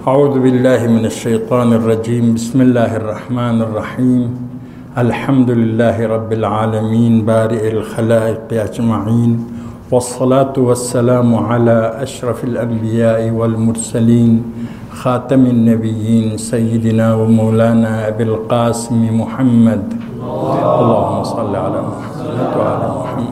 اعوذ باللہ من الشیطان الرجیم بسم اللہ الرحمن الرحیم الحمد للہ رب العالمین بارئ الخلائق اجمعین والصلاة والسلام علی اشرف الانبیاء والمرسلین خاتم النبیین سیدنا و مولانا ابی القاسم محمد اللہم صل علی محمد وعلی محمد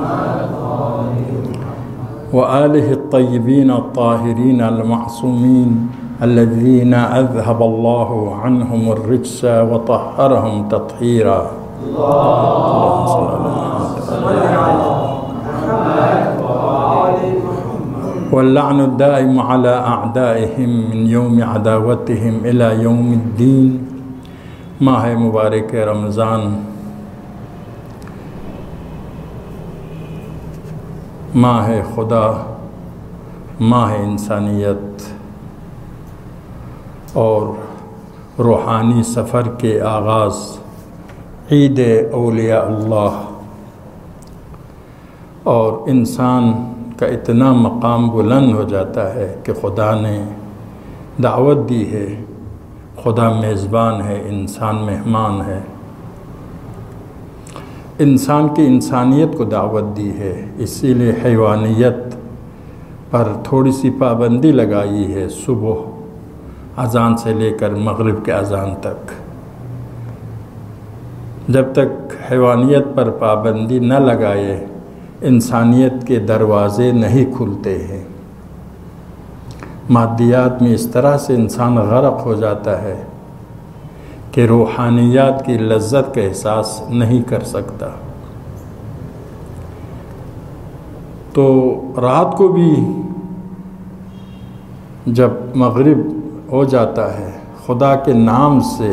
وآلہ الطیبین الطاہرین المعصومین الذين أذهب الله عنهم الرجس وطهرهم تطهيرا اللهم صل على محمد واللعن الدائم على أعدائهم من يوم عداوتهم إلى يوم الدين ماہ مبارک رمضان ماہ خدا ماہ انسانیت اور روحانی سفر کے آغاز عید اولیاء اللہ اور انسان کا اتنا مقام بلند ہو جاتا ہے کہ خدا نے دعوت دی ہے، خدا میزبان ہے، انسان مہمان ہے، انسان کی انسانیت کو دعوت دی ہے، اسی لیے حیوانیت پر تھوڑی سی پابندی لگائی ہے صبح اذان سے لے کر مغرب کے اذان تک۔ جب تک حیوانیت پر پابندی نہ لگائے انسانیت کے دروازے نہیں کھلتے ہیں۔ مادیات میں اس طرح سے انسان غرق ہو جاتا ہے کہ روحانیات کی لذت کا احساس نہیں کر سکتا۔ تو رات کو بھی جب مغرب ہو جاتا ہے خدا کے نام سے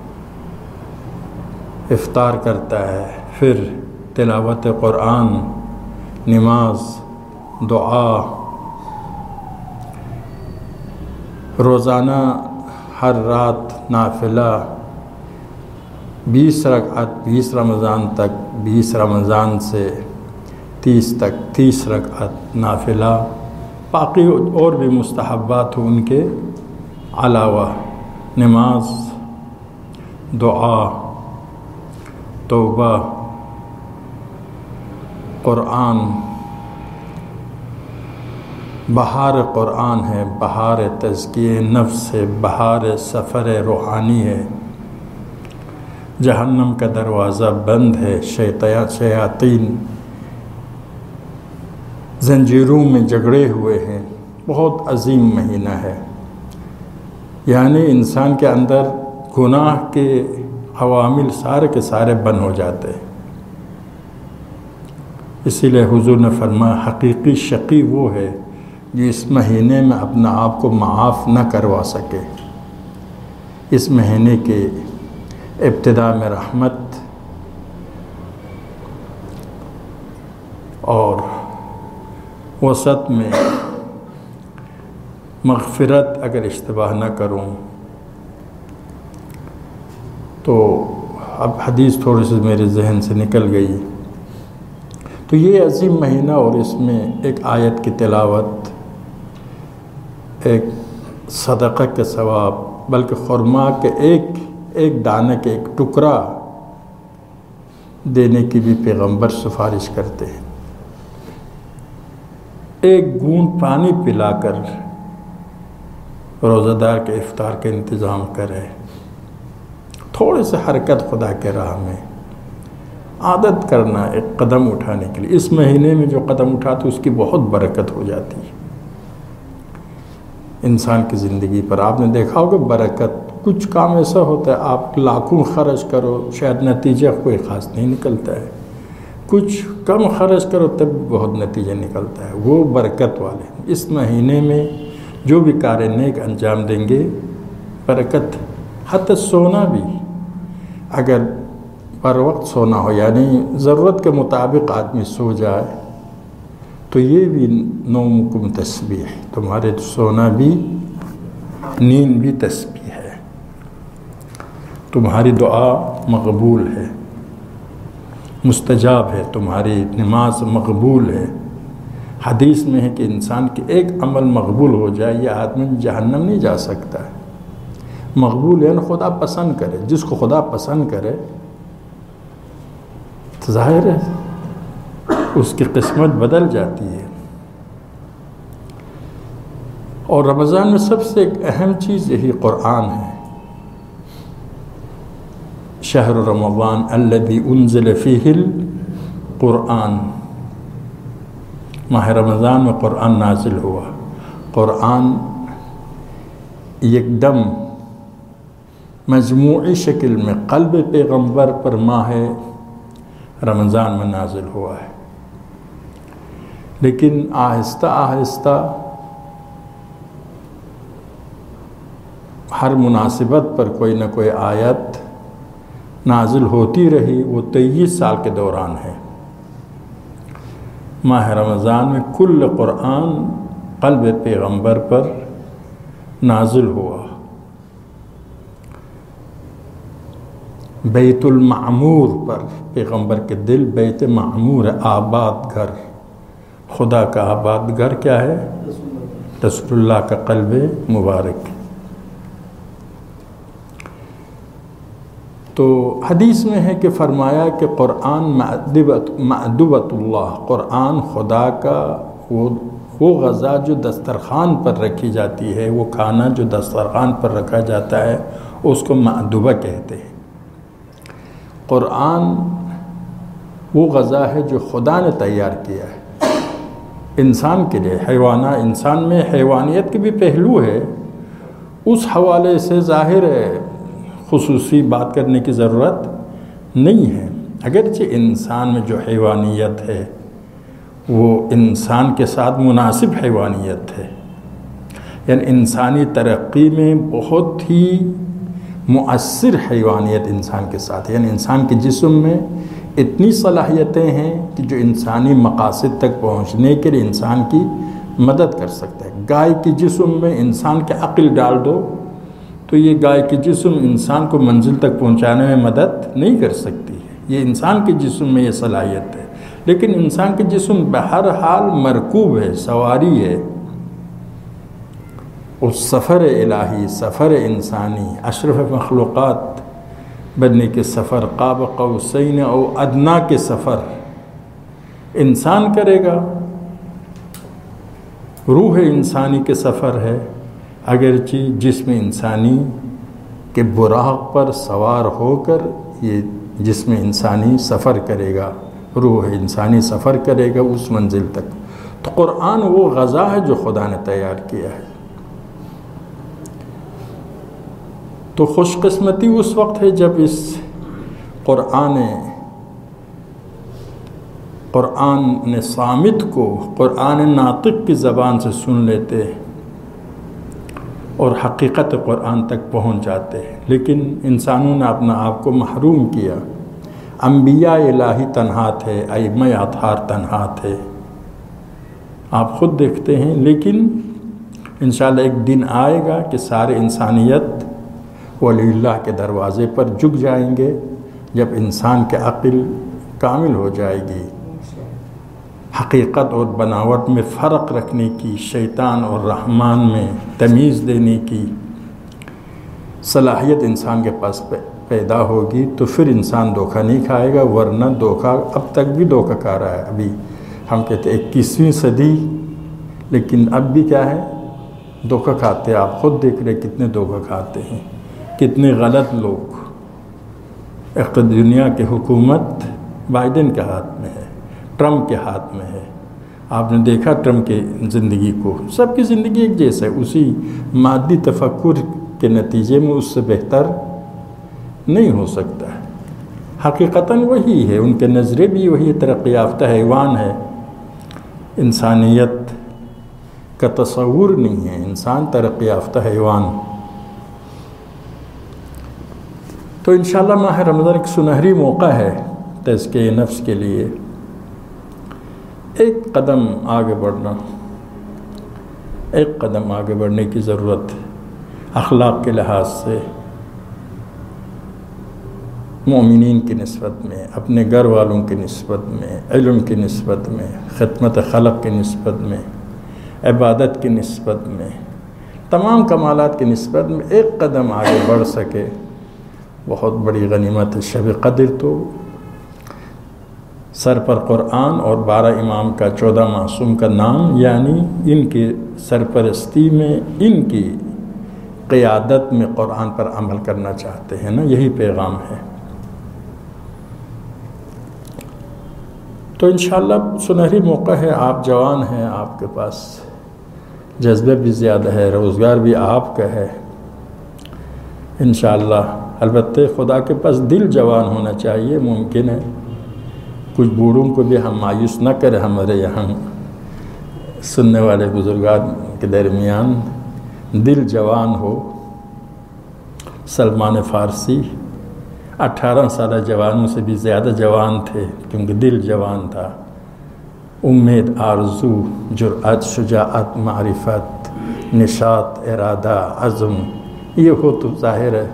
افطار کرتا ہے، پھر تلاوت قرآن، نماز، دعا، روزانہ ہر رات نافلہ 20 رکعت 20 رمضان تک، 20 رمضان سے 30 تک 30 رکعت نافلہ، باقی اور بھی مستحبات ہوں ان کے علاوہ، نماز، دعا، توبہ، قرآن۔ بہار قرآن ہے، بہار تزکیہ نفس ہے، بہار سفر روحانی ہے۔ جہنم کا دروازہ بند ہے، شیاطین زنجیروں میں جگڑے ہوئے ہیں۔ بہت عظیم مہینہ ہے، یعنی انسان کے اندر گناہ کے عوامل سارے کے سارے بند ہو جاتے ہیں۔ اسی لیے حضور نے فرمایا حقیقی شقی وہ ہے جو اس مہینے میں اپنا آپ کو معاف نہ کروا سکے۔ اس مہینے کے ابتدا میں رحمت اور وسط میں مغفرت، اگر اشتباہ نہ کروں تو اب حدیث تھوڑی سی میرے ذہن سے نکل گئی۔ تو یہ عظیم مہینہ اور اس میں ایک آیت کی تلاوت، ایک صدقہ کے ثواب، بلکہ خرما کے ایک دانے کے ایک ٹکڑا دینے کی بھی پیغمبر سفارش کرتے ہیں۔ ایک گھونٹ پانی پلا کر روزہ دار کے افطار کا انتظام کرے، تھوڑے سے حرکت خدا کے راہ میں، عادت کرنا ایک قدم اٹھانے کے لیے۔ اس مہینے میں جو قدم اٹھاتے اس کی بہت برکت ہو جاتی ہے انسان کی زندگی پر۔ آپ نے دیکھا ہوگا برکت، کچھ کام ایسا ہوتا ہے آپ لاکھوں خرچ کرو شاید نتیجہ کوئی خاص نہیں نکلتا ہے، کچھ کم خرچ کرو تب بہت نتیجہ نکلتا ہے، وہ برکت والے۔ اس مہینے میں جو بھی کار نیک انجام دیں گے برکت۔ حتی سونا بھی، اگر پر وقت سونا ہو یعنی ضرورت کے مطابق آدمی سو جائے تو یہ بھی نومکم تسبیح، تمہارے سونا بھی، نیند بھی تسبیح ہے، تمہاری دعا مقبول ہے، مستجاب ہے، تمہاری نماز مقبول ہے، حدیث میں ہے کہ انسان کے ایک عمل مقبول ہو جائے یہ آدمی جہنم نہیں جا سکتا ہے۔ مقبول یعنی خدا پسند کرے، جس کو خدا پسند کرے تو ظاہر ہے اس کی قسمت بدل جاتی ہے۔ اور رمضان میں سب سے ایک اہم چیز یہی قرآن ہے۔ شہر رمضان الذی انزل فیہ القرآن، ماہ رمضان میں قرآن نازل ہوا۔ قرآن یکدم مجموعی شکل میں قلب پیغمبر پر ماہ رمضان میں نازل ہوا ہے، لیکن آہستہ آہستہ ہر مناسبت پر کوئی نہ کوئی آیت نازل ہوتی رہی۔ وہ 23 سال کے دوران ہے۔ ماہ رمضان میں کل قرآن قلب پیغمبر پر نازل ہوا۔ بیت المعمور پر، پیغمبر کے دل بیت معمور ہے، آباد گھر، خدا کا آباد گھر کیا ہے؟ رسول اللہ کا قلب مبارک۔ تو حدیث میں ہے کہ فرمایا کہ قرآن مأدبۃ اللہ، قرآن خدا کا وہ غذا جو دسترخوان پر رکھی جاتی ہے، وہ کھانا جو دسترخوان پر رکھا جاتا ہے اس کو مأدبہ کہتے ہیں۔ قرآن وہ غذا ہے جو خدا نے تیار کیا ہے انسان کے لیے۔ انسان میں حیوانیت کے بھی پہلو ہے، اس حوالے سے ظاہر ہے خصوصی بات کرنے کی ضرورت نہیں ہے۔ اگرچہ انسان میں جو حیوانیت ہے وہ انسان کے ساتھ مناسب حیوانیت ہے، یعنی انسانی ترقی میں بہت ہی مؤثر حیوانیت انسان کے ساتھ ہے، یعنی انسان کے جسم میں اتنی صلاحیتیں ہیں کہ جو انسانی مقاصد تک پہنچنے کے لیے انسان کی مدد کر سکتا ہے۔ گائے کے جسم میں انسان کے عقل ڈال دو تو یہ گائے کے جسم انسان کو منزل تک پہنچانے میں مدد نہیں کر سکتی ہے، یہ انسان کے جسم میں یہ صلاحیت ہے۔ لیکن انسان کے جسم بہرحال مرکوب ہے، سواری ہے، اس سفر الہی، سفر انسانی، اشرف مخلوقات بننے کے سفر، قاب قوسین او ادنا کے سفر انسان کرے گا۔ روح انسانی کے سفر ہے، اگرچہ جسم انسانی کے براق پر سوار ہو کر یہ جسم انسانی سفر کرے گا، روح انسانی سفر کرے گا اس منزل تک۔ تو قرآن وہ غذا ہے جو خدا نے تیار کیا ہے۔ تو خوش قسمتی اس وقت ہے جب اس قرآن صامت کو قرآن ناطق کی زبان سے سن لیتے اور حقیقت قرآن تک پہنچ جاتے ہیں۔ لیکن انسانوں نے اپنا آپ کو محروم کیا۔ انبیاء الہی تنہا تھے، ائمہ اطہار تنہا تھے، آپ خود دیکھتے ہیں۔ لیکن انشاءاللہ ایک دن آئے گا کہ سارے انسانیت ولی اللہ کے دروازے پر جھک جائیں گے، جب انسان کے عقل کامل ہو جائے گی، حقیقت اور بناوٹ میں فرق رکھنے کی، شیطان اور رحمان میں تمیز دینے کی صلاحیت انسان کے پاس پیدا ہوگی، تو پھر انسان دھوکہ نہیں کھائے گا، ورنہ دھوکہ اب تک بھی دھوکہ کھا رہا ہے۔ ابھی ہم کہتے ہیں 21ویں صدی، لیکن اب بھی کیا ہے؟ دھوکہ کھاتے ہیں۔ آپ خود دیکھ رہے کتنے دھوکہ کھاتے ہیں، کتنے غلط لوگ۔ دنیا کی حکومت بائیڈن کے ہاتھ میں ہے، ٹرمپ کے ہاتھ میں ہے۔ آپ نے دیکھا ٹرمپ کی زندگی کو، سب کی زندگی ایک جیسا ہے، اسی مادی تفکر کے نتیجے میں اس سے بہتر نہیں ہو سکتا ہے۔ حقیقتاً وہی ہے، ان کے نظرے بھی وہی ترقی یافتہ حیوان ہے، انسانیت کا تصور نہیں ہے، انسان ترقی یافتہ حیوان۔ تو انشاءاللہ ماہ رمضان ایک سنہری موقع ہے تزکیہ نفس کے لیے، ایک قدم آگے بڑھنا، ایک قدم آگے بڑھنے کی ضرورت ہے اخلاق کے لحاظ سے۔ مومنین کی نسبت میں، اپنے گھر والوں کی نسبت میں، علم کی نسبت میں، خدمت خلق کی نسبت میں، عبادت کی نسبت میں، تمام کمالات کی نسبت میں ایک قدم آگے بڑھ سکے، بہت بڑی غنیمت ہے۔ شب قدر تو سر پر قرآن اور 12 امام کا 14 معصوم کا نام، یعنی ان کی سرپرستی میں، ان کی قیادت میں قرآن پر عمل کرنا چاہتے ہیں نا، یہی پیغام ہے۔ تو انشاءاللہ سنہری موقع ہے، آپ جوان ہیں، آپ کے پاس جذبہ بھی زیادہ ہے، روزگار بھی آپ کا ہے انشاءاللہ۔ البتہ خدا کے پاس دل جوان ہونا چاہیے۔ ممکن ہے کچھ بوڑھوں کو بھی ہم مایوس نہ کریں، ہمارے یہاں سننے والے بزرگان کے درمیان دل جوان ہو۔ سلمان فارسی 18 سالہ جوانوں سے بھی زیادہ جوان تھے، کیونکہ دل جوان تھا۔ امید، آرزو، جرأت، شجاعت، معرفت، نشاط، ارادہ، عزم، یہ ہو تو ظاہر ہے۔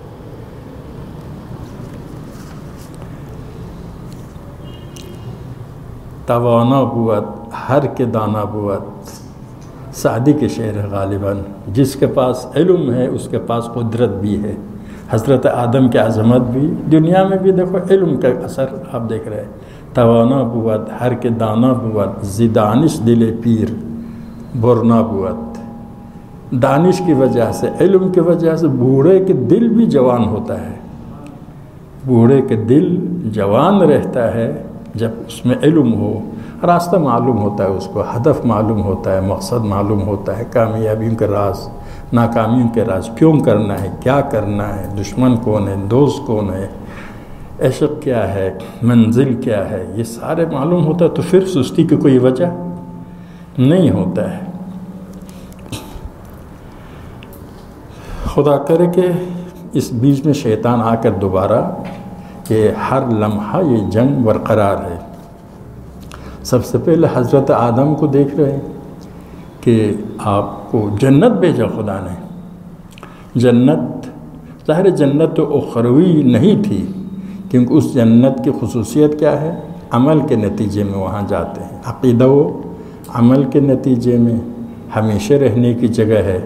توانا بود ہر کے دانا بود، سعدی کے شعر ہے غالباً۔ جس کے پاس علم ہے اس کے پاس قدرت بھی ہے۔ حضرت آدم کی عظمت بھی دنیا میں بھی دیکھو، علم کا اثر آپ دیکھ رہے ہیں۔ توانا بود ہر کے دانا بود، ز دانش دل پیر برنا بود۔ دانش کی وجہ سے، علم کی وجہ سے بوڑھے کے دل بھی جوان ہوتا ہے۔ بوڑھے کے دل جوان رہتا ہے جب اس میں علم ہو، راستہ معلوم ہوتا ہے، اس کو ہدف معلوم ہوتا ہے، مقصد معلوم ہوتا ہے، کامیابیوں کے راز، ناکامیوں کے راز، کیوں کرنا ہے، کیا کرنا ہے، دشمن کون ہے، دوست کون ہے، عشق کیا ہے، منزل کیا ہے، یہ سارے معلوم ہوتا ہے، تو پھر سستی کی کوئی وجہ نہیں ہوتا ہے۔ خدا کرے کہ اس بیچ میں شیطان آ کر دوبارہ کہ ہر لمحہ یہ جنگ برقرار ہے۔ سب سے پہلے حضرت آدم کو دیکھ رہے ہیں کہ آپ کو جنت بھیجا خدا نے۔ جنت ظاہر جنت تو اخروی نہیں تھی، کیونکہ اس جنت کی خصوصیت کیا ہے؟ عمل کے نتیجے میں وہاں جاتے ہیں۔ عقیدہ و عمل کے نتیجے میں ہمیشہ رہنے کی جگہ ہے۔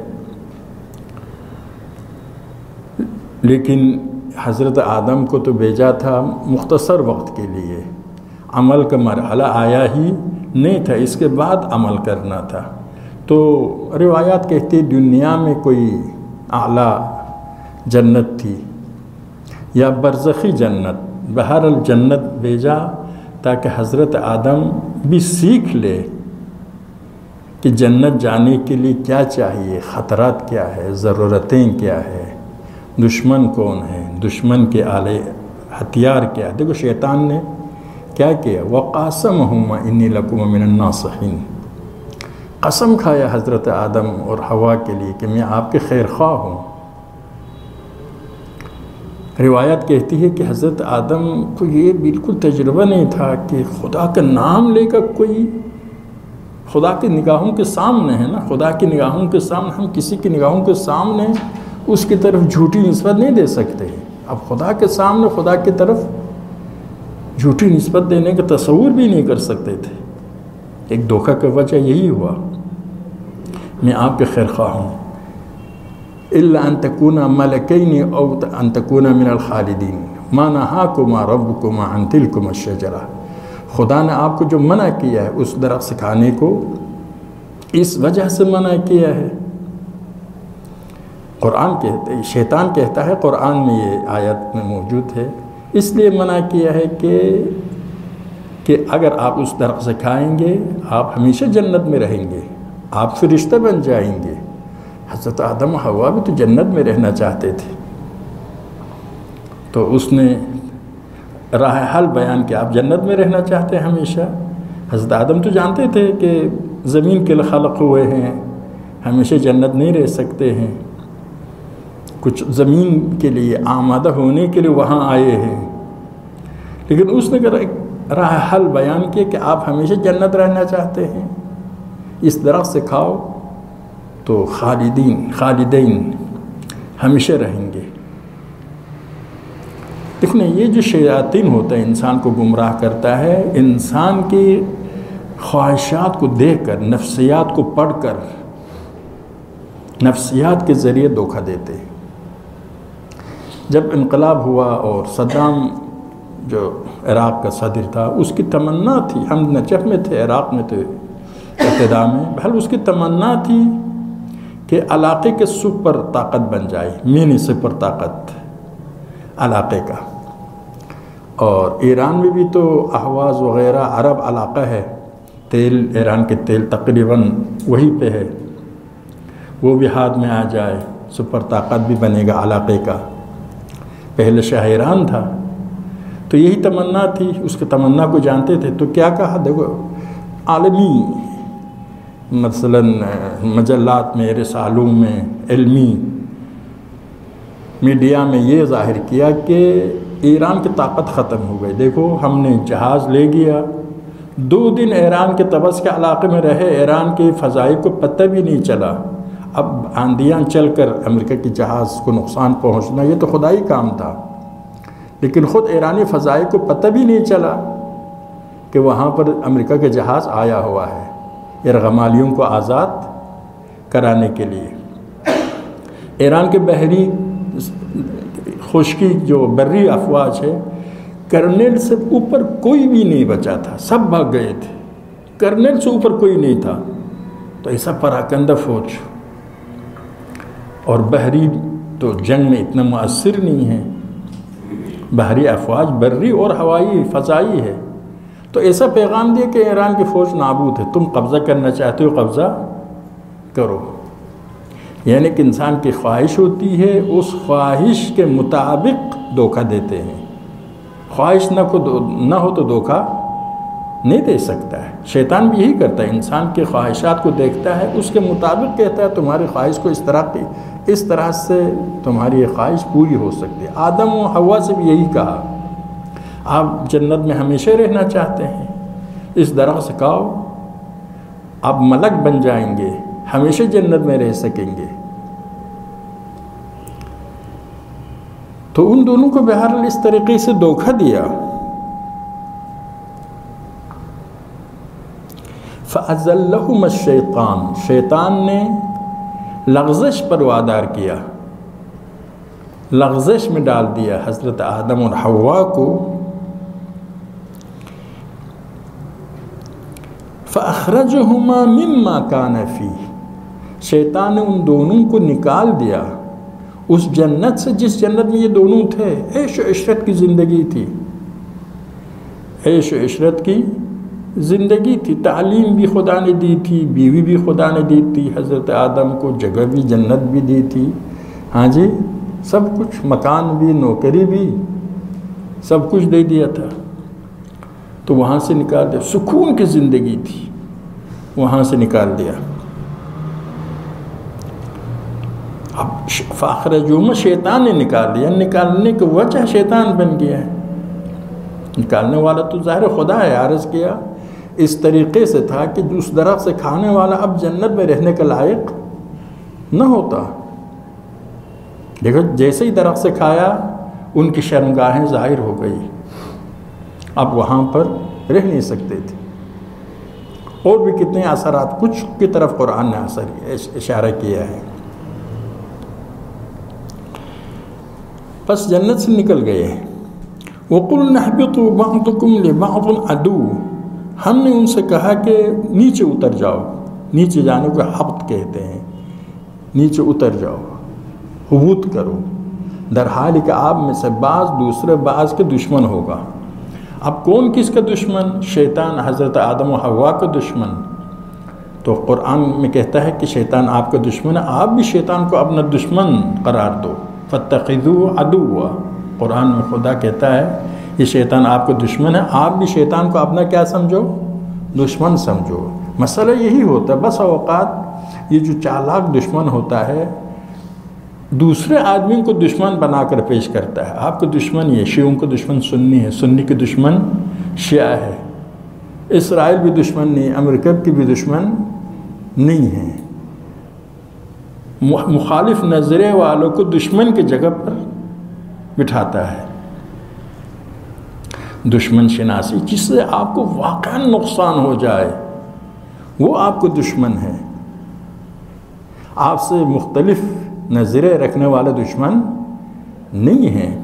لیکن حضرت آدم کو تو بھیجا تھا مختصر وقت کے لیے، عمل کا مرحلہ آیا ہی نہیں تھا، اس کے بعد عمل کرنا تھا۔ تو روایات کہتی دنیا میں کوئی اعلیٰ جنت تھی یا برزخی جنت، بہرحال جنت بھیجا تاکہ حضرت آدم بھی سیکھ لے کہ جنت جانے کے لیے کیا چاہیے، خطرات کیا ہے، ضرورتیں کیا ہے، دشمن کون ہے، دشمن کے آلے ہتھیار کیا ہے۔ دیکھو شیطان نے کیا کیا، وَقَاسَمَهُمَا إِنِّي لَكُمَ مِنَ النَّاصِحِينَ، قسم کھایا حضرت آدم اور حوا کے لیے کہ میں آپ کے خیر خواہ ہوں۔ روایت کہتی ہے کہ حضرت آدم کو یہ بالکل تجربہ نہیں تھا کہ خدا کا نام لے کر کوئی، خدا کی نگاہوں کے سامنے ہے نا، خدا کی نگاہوں کے سامنے، ہم کسی کی نگاہوں کے سامنے اس کی طرف جھوٹی نسبت نہیں دے سکتے۔ اب خدا کے سامنے خدا کی طرف جھوٹی نسبت دینے کا تصور بھی نہیں کر سکتے تھے۔ ایک دھوکہ کا وجہ یہی ہوا، میں آپ کے خیر خواہ ہوں، إِلَّا أَن تَكُونَ مَلَكَيْنِ أَوْ أَن تَكُونَ مِنَ الْخَالِدِينَ مَا نَهَاكُمَا رَبُّكُمَا عَن تِلْكُمَا الشَّجَرَةِ۔ خدا نے آپ کو جو منع کیا ہے اس درخت سے کھانے کو، اس وجہ سے منع کیا ہے۔ قرآن کہتے، شیطان کہتا ہے، قرآن میں یہ آیت میں موجود ہے، اس لیے منع کیا ہے کہ اگر آپ اس درخت سے کھائیں گے آپ ہمیشہ جنت میں رہیں گے، آپ فرشتہ بن جائیں گے۔ حضرت آدم و حوا بھی تو جنت میں رہنا چاہتے تھے، تو اس نے راہ حل بیان کیا، آپ جنت میں رہنا چاہتے ہیں ہمیشہ۔ حضرت آدم تو جانتے تھے کہ زمین کے لیے خلق ہوئے ہیں، ہمیشہ جنت نہیں رہ سکتے ہیں، کچھ زمین کے لیے آمادہ ہونے کے لیے وہاں آئے ہیں، لیکن اس نے ایک راہ حل بیان کیا کہ آپ ہمیشہ جنت رہنا چاہتے ہیں، اس درخت سے کھاؤ تو خالدین ہمیشہ رہیں گے۔ دیکھیں یہ جو شیاطین ہوتا ہے انسان کو گمراہ کرتا ہے، انسان کی خواہشات کو دیکھ کر، نفسیات کو پڑھ کر، نفسیات کے ذریعے دھوکہ دیتے ہیں۔ جب انقلاب ہوا اور صدام جو عراق کا صدر تھا، اس کی تمنا تھی، ہم نجف میں تھے، عراق میں تھے ابتدا میں، بہرحال اس کی تمنا تھی کہ علاقے کے سپر طاقت بن جائے، مینی سپر طاقت علاقے کا۔ اور ایران میں بھی تو احواز وغیرہ عرب علاقہ ہے، تیل، ایران کے تیل تقریباً وہی پہ ہے، وہ بھی ہاتھ میں آ جائے، سپر طاقت بھی بنے گا علاقے کا۔ پہلے شاہ ایران تھا، تو یہی تمنا تھی، اس کی تمنا کو جانتے تھے، تو کیا کہا، دیکھو عالمی مثلا مجلات میں، رسالوں میں، علمی میڈیا میں یہ ظاہر کیا کہ ایران کی طاقت ختم ہو گئی، دیکھو ہم نے جہاز لے گیا، 2 دن ایران کے طبس کے علاقے میں رہے، ایران کے فضائی کو پتہ بھی نہیں چلا۔ اب آندیاں چل کر امریکہ کی جہاز کو نقصان پہنچنا یہ تو خدائی کام تھا، لیکن خود ایرانی فضائی کو پتہ بھی نہیں چلا کہ وہاں پر امریکہ کے جہاز آیا ہوا ہے یرغمالیوں کو آزاد کرانے کے لیے۔ ایران کے بحری خشکی جو بری افواج ہے، کرنل سے اوپر کوئی بھی نہیں بچا تھا، سب بھاگ گئے تھے، کرنل سے اوپر کوئی نہیں تھا۔ تو ایسا پراکندہ فوج، اور بحری تو جنگ میں اتنا مؤثر نہیں ہے، بحری افواج بری اور ہوائی فضائی ہے، تو ایسا پیغام دیا کہ ایران کی فوج نابود ہے، تم قبضہ کرنا چاہتے ہو قبضہ کرو۔ یعنی کہ انسان کی خواہش ہوتی ہے، اس خواہش کے مطابق دھوکہ دیتے ہیں، خواہش نہ ہو تو دھوکہ نہیں دے سکتا ہے۔ شیطان بھی یہی کرتا ہے، انسان کی خواہشات کو دیکھتا ہے، اس کے مطابق کہتا ہے تمہاری خواہش کو اس طرح سے تمہاری یہ خواہش پوری ہو سکتی ہے۔ آدم و حوا سے بھی یہی کہا، آپ جنت میں ہمیشہ رہنا چاہتے ہیں، اس درخت سے کھاؤ، آپ ملک بن جائیں گے، ہمیشہ جنت میں رہ سکیں گے۔ تو ان دونوں کو بہرحال اس طریقے سے دھوکہ دیا۔ فَأَزَلَّهُمَ الشَّيْطَانُ، شیطان نے لغزش پر وادار کیا، لغزش میں ڈال دیا حضرت آدم اور حوا کو۔ فَأَخْرَجَهُمَا مِمَّا كَانَ فِيهِ، شیطان نے ان دونوں کو نکال دیا اس جنت سے جس جنت میں یہ دونوں تھے۔ عیش و عشرت کی زندگی تھی، عیش و عشرت کی زندگی تھی، تعلیم بھی خدا نے دی تھی، بیوی بھی خدا نے دی تھی، حضرت آدم کو جگہ بھی جنت بھی دی تھی، ہاں جی سب کچھ، مکان بھی، نوکری بھی، سب کچھ دے دیا تھا۔ تو وہاں سے نکال دیا، سکون کی زندگی تھی، وہاں سے نکال دیا۔ اب فاخرجوم شیطان نے نکال دیا، نکالنے کی وجہ شیطان بن گیا ہے، نکالنے والا تو ظاہر خدا ہے۔ عرض کیا اس طریقے سے تھا کہ اس درخت سے کھانے والا اب جنت میں رہنے کا لائق نہ ہوتا۔ دیکھو جیسے ہی درخت سے کھایا ان کی شرمگاہیں ظاہر ہو گئی، اب وہاں پر رہ نہیں سکتے تھے۔ اور بھی کتنے اثرات، کچھ کی طرف قرآن نے اشارہ کیا ہے۔ پس جنت سے نکل گئے۔ وَقُلْنَا اهْبِطُوا بَعْضُكُمْ لِبَعْضٍ عَدُوٌّ، ہم نے ان سے کہا کہ نیچے اتر جاؤ، نیچے جانے کو حبط کہتے ہیں، نیچے اتر جاؤ، حبوط کرو، در حال کہ آپ میں سے بعض دوسرے بعض کے دشمن ہوگا۔ اب کون کس کا دشمن؟ شیطان حضرت آدم و حوا کا دشمن۔ تو قرآن میں کہتا ہے کہ شیطان آپ کا دشمن ہے، آپ بھی شیطان کو اپنا دشمن قرار دو۔ فَاتَّخِذُوهُ عَدُوًّا، قرآن میں خدا کہتا ہے یہ شیطان آپ کا دشمن ہے، آپ بھی شیطان کو اپنا کیا سمجھو؟ دشمن سمجھو۔ مسئلہ یہی ہوتا ہے، بس اوقات یہ جو چالاک دشمن ہوتا ہے دوسرے آدمی کو دشمن بنا کر پیش کرتا ہے۔ آپ کا دشمن یہ، شیعوں کا دشمن سنی ہے، سنی کے دشمن شیعہ ہے، اسرائیل بھی دشمن نہیں، امریکہ کی بھی دشمن نہیں ہے۔ مخالف نظرے والوں کو دشمن کی جگہ پر بٹھاتا ہے۔ دشمن شناسی، جس سے آپ کو واقعا نقصان ہو جائے، وہ آپ کو دشمن ہے۔ آپ سے مختلف نظریں رکھنے والے دشمن نہیں ہیں۔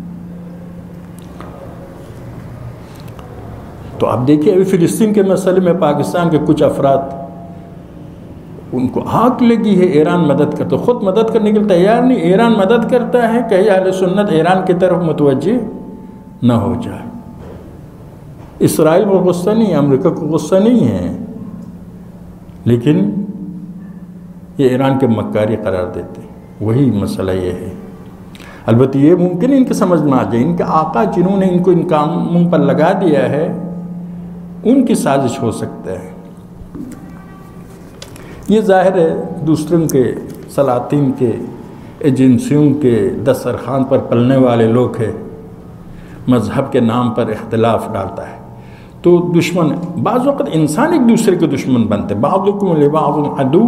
تو آپ دیکھیے ابھی فلسطین کے مسئلے میں پاکستان کے کچھ افراد، ان کو آگ لگی ہے، ایران مدد کرتا، خود مدد کرنے کے لیے تیار نہیں، ایران مدد کرتا ہے کہ اہل سنت ایران کی طرف متوجہ نہ ہو جائے۔ اسرائیل کو غصہ نہیں ہے، امریکہ کو غصہ نہیں ہے، لیکن یہ ایران کے مکاری قرار دیتے، وہی مسئلہ یہ ہے۔ البتہ یہ ممکن ہے ان کے سمجھ میں آ جائے، ان کے آقا جنہوں نے ان کو ان کاموں پر لگا دیا ہے، ان کی سازش ہو سکتا ہے۔ یہ ظاہر ہے دوسروں کے سلاطین کے ایجنسیوں کے دسترخوان پر پلنے والے لوگ ہیں، مذہب کے نام پر اختلاف ڈالتا ہے۔ تو دشمن بعض وقت انسان ایک دوسرے کے دشمن بنتے، بعضکم لبعض عدو،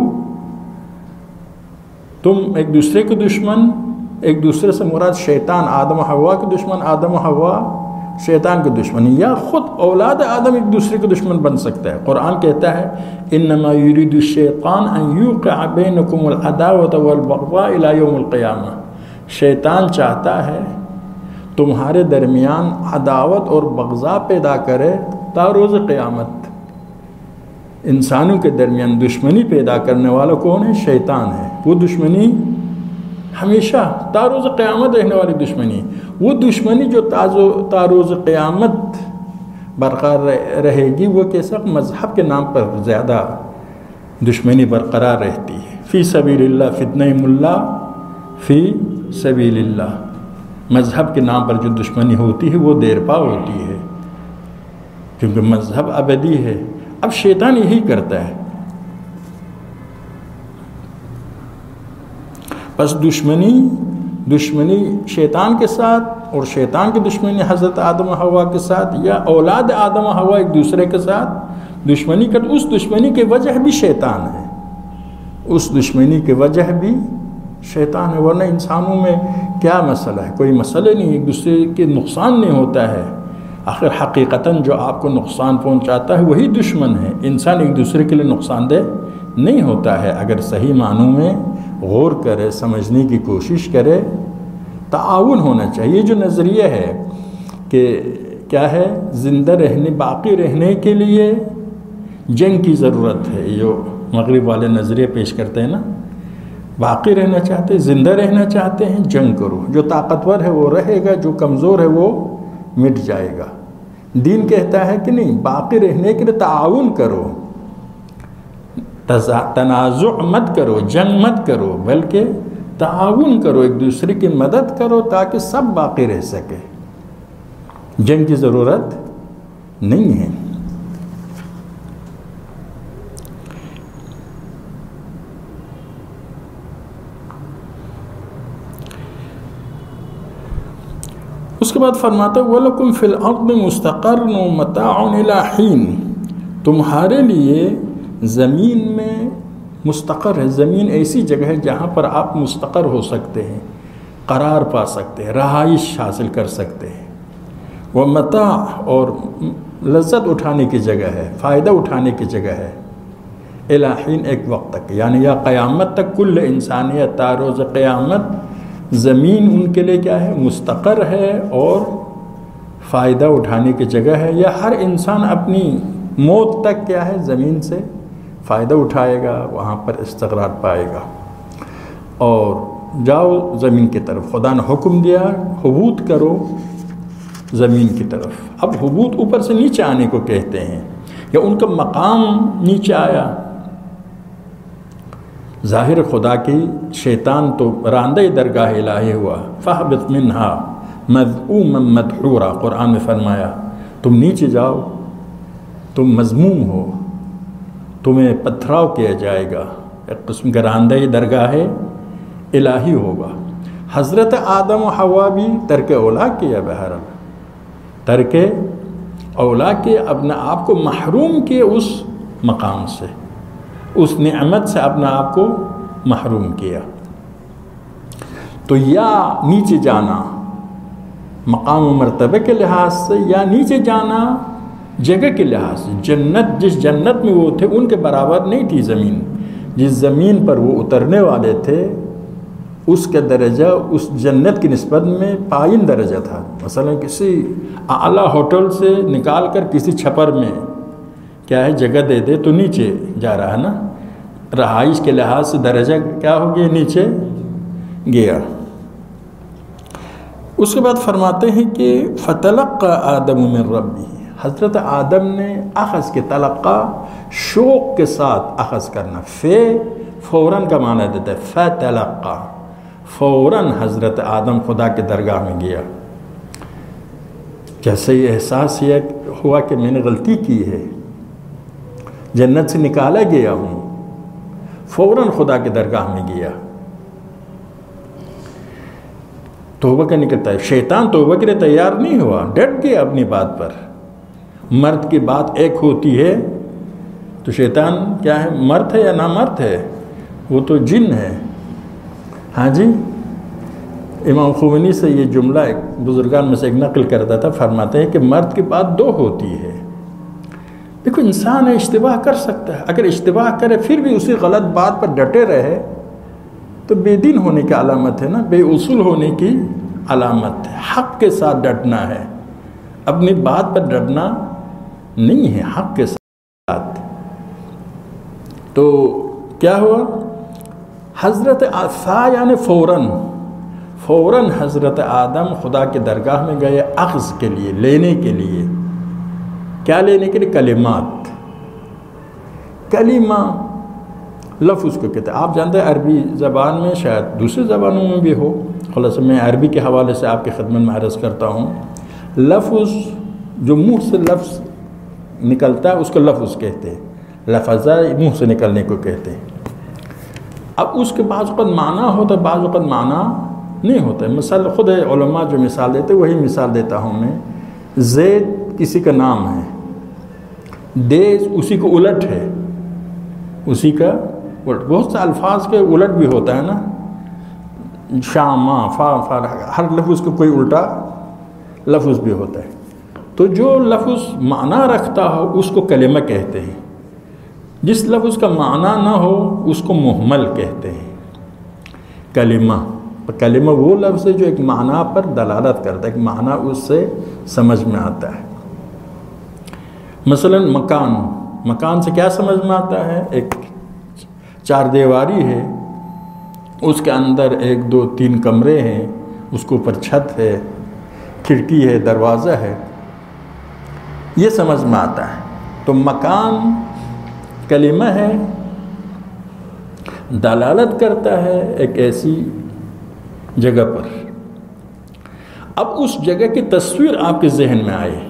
تم ایک دوسرے کے دشمن، ایک دوسرے سے مراد شیطان، آدم و حوا کے دشمن، آدم و حوا شیطان کے دشمن، یا خود اولاد آدم ایک دوسرے کے دشمن بن سکتا ہے۔ قرآن کہتا ہے انما یرید الشیطان ان یوقع بینکم العداوۃ والبغضاء الی یوم القیامہ، شیطان چاہتا ہے تمہارے درمیان عداوت اور بغضاء پیدا کرے تا روز قیامت۔ انسانوں کے درمیان دشمنی پیدا کرنے والا کون ہے؟ شیطان ہے۔ وہ دشمنی ہمیشہ تا روز قیامت رہنے والی دشمنی، وہ دشمنی جو تا روز قیامت برقرار رہے گی، وہ کیسا؟ مذہب کے نام پر زیادہ دشمنی برقرار رہتی ہے۔ فی سبیل اللہ فتنہ ملا فی سبیل اللہ، مذہب کے نام پر جو دشمنی ہوتی ہے وہ دیر پا ہوتی ہے، کیونکہ مذہب ابدی ہے۔ اب شیطان یہی کرتا ہے، بس دشمنی شیطان کے ساتھ، اور شیطان کی دشمنی حضرت آدم و حوا کے ساتھ، یا اولاد آدم و حوا ایک دوسرے کے ساتھ دشمنی کر، اس دشمنی کی وجہ بھی شیطان ہے، اس دشمنی کی وجہ بھی شیطان ہے۔ ورنہ انسانوں میں کیا مسئلہ ہے؟ کوئی مسئلہ نہیں، ایک دوسرے کے نقصان نہیں ہوتا ہے۔ آخر حقیقتاً جو آپ کو نقصان پہنچاتا ہے وہی دشمن ہے، انسان ایک دوسرے کے لیے نقصان دہ نہیں ہوتا ہے۔ اگر صحیح معنوں میں غور کرے، سمجھنے کی کوشش کرے، تعاون ہونا چاہیے۔ یہ جو نظریہ ہے کہ کیا ہے، زندہ رہنے، باقی رہنے کے لیے جنگ کی ضرورت ہے، جو مغرب والے نظریہ پیش کرتے ہیں نا، باقی رہنا چاہتے ہیں، زندہ رہنا چاہتے ہیں، جنگ کرو، جو طاقتور ہے وہ رہے گا، جو کمزور ہے وہ مٹ جائے گا۔ دین کہتا ہے کہ نہیں، باقی رہنے کے لیے تعاون کرو، تنازع مت کرو، جنگ مت کرو، بلکہ تعاون کرو، ایک دوسرے کی مدد کرو تاکہ سب باقی رہ سکے۔ جنگ کی ضرورت نہیں ہے۔ اس کے بعد فرماتا ہے وَلَكُمْ فِي الْأَرْضِ مُسْتَقَرٌ وَمَتَاعٌ إِلَىٰ حِينٍ، تمہارے لیے زمین میں مستقر ہے، زمین ایسی جگہ ہے جہاں پر آپ مستقر ہو سکتے ہیں، قرار پا سکتے ہیں، رہائش حاصل کر سکتے ہیں۔ وہ متاع، اور لذت اٹھانے کی جگہ ہے، فائدہ اٹھانے کی جگہ ہے، اِلیٰ حین، ایک وقت تک، یعنی یا قیامت تک، کل انسانیت تا روز قیامت زمین ان کے لیے کیا ہے؟ مستقر ہے اور فائدہ اٹھانے کی جگہ ہے، یا ہر انسان اپنی موت تک کیا ہے؟ زمین سے فائدہ اٹھائے گا، وہاں پر استقرار پائے گا۔ اور جاؤ زمین کی طرف، خدا نے حکم دیا حبوط کرو زمین کی طرف۔ اب حبوط اوپر سے نیچے آنے کو کہتے ہیں، یا ان کا مقام نیچے آیا۔ ظاہر خدا کی، شیطان تو راندہ درگاہ الہی ہوا، فَاهْبِطْ مِنْهَا مَذْءُومًا مَدْحُورًا، قرآن میں فرمایا تم نیچے جاؤ، تم مذموم ہو، تمہیں پتھراؤ کیا جائے گا، ایک قسم کا راندہ درگاہ الہی ہوگا۔ حضرت آدم و حوا بھی ترک اولا کیا، بہرحال ترک اولا کے اپنے آپ کو محروم کیے اس مقام سے، اس نعمت سے اپنے آپ کو محروم کیا۔ تو یا نیچے جانا مقام و مرتبے کے لحاظ سے یا نیچے جانا جگہ کے لحاظ سے. جنت جس جنت میں وہ تھے ان کے برابر نہیں تھی زمین. جس زمین پر وہ اترنے والے تھے اس کا درجہ اس جنت کی نسبت میں پائن درجہ تھا. مثلا کسی اعلیٰ ہوٹل سے نکال کر کسی چھپر میں کیا ہے جگہ دے دے تو نیچے جا رہا ہے نا. رہائش کے لحاظ سے درجہ کیا ہو گیا؟ نیچے گیا. اس کے بعد فرماتے ہیں کہ فتلقى آدم من ربه، حضرت آدم نے اخذ کے تلقا شوق کے ساتھ اخذ کرنا. فوراً کا معنی دیتا ہے فتلقى، فوراً حضرت آدم خدا کے درگاہ میں گیا. جیسے یہ احساس ہوا کہ میں نے غلطی کی ہے، جنت سے نکالا گیا ہوں، فوراً خدا کے درگاہ میں گیا. توبہ کا نکلتا ہے. شیطان توبہ کے لیے تیار نہیں ہوا، ڈٹ گیا اپنی بات پر. مرد کی بات ایک ہوتی ہے تو شیطان کیا ہے؟ مرد ہے یا نامرد ہے؟ وہ تو جن ہے. ہاں جی، امام خمینی سے یہ جملہ ایک بزرگان میں سے ایک نقل کرتا تھا، فرماتے ہیں کہ مرد کی بات دو ہوتی ہے. دیکھو انسان ہے، اشتباہ کر سکتا ہے. اگر اشتباہ کرے پھر بھی اسی غلط بات پر ڈٹے رہے تو بے دین ہونے کی علامت ہے نا، بے اصول ہونے کی علامت ہے. حق کے ساتھ ڈٹنا ہے، اپنی بات پر ڈٹنا نہیں ہے، حق کے ساتھ. تو کیا ہوا؟ حضرت یعنی فوراً حضرت آدم خدا کے درگاہ میں گئے اخذ کے لیے، لینے کے لیے. کیا لینے کے لیے؟ کلمات. کلمہ لفظ کو کہتے ہیں. آپ جانتے ہیں عربی زبان میں، شاید دوسری زبانوں میں بھی ہو، خلاصہ میں عربی کے حوالے سے آپ کی خدمت میں عرض کرتا ہوں. لفظ جو منہ سے لفظ نکلتا ہے اس کو لفظ کہتے ہیں. لفظہ منہ سے نکلنے کو کہتے ہیں. اب اس کے بعض اوقات معنی ہوتا ہے، بعض اوقات معنی نہیں ہوتا ہے. مثال خود علماء جو مثال دیتے وہی مثال دیتا ہوں میں. زید کسی کا نام ہے، دیز اسی کو الٹ ہے، اسی کا الٹ. بہت سے الفاظ کے الٹ بھی ہوتا ہے نا، شاما فا ہر لفظ کو کوئی الٹا لفظ بھی ہوتا ہے. تو جو لفظ معنی رکھتا ہو اس کو کلمہ کہتے ہیں. جس لفظ کا معنی نہ ہو اس کو محمل کہتے ہیں. کلمہ وہ لفظ ہے جو ایک معنی پر دلالت کرتا ہے، ایک معنی اس سے سمجھ میں آتا ہے. مثلا مکان سے کیا سمجھ میں آتا ہے؟ ایک چار دیواری ہے، اس کے اندر 1 2 3 کمرے ہیں، اس کے اوپر چھت ہے، کھڑکی ہے، دروازہ ہے، یہ سمجھ میں آتا ہے. تو مکان کلمہ ہے، دلالت کرتا ہے ایک ایسی جگہ پر. اب اس جگہ کی تصویر آپ کے ذہن میں آئے،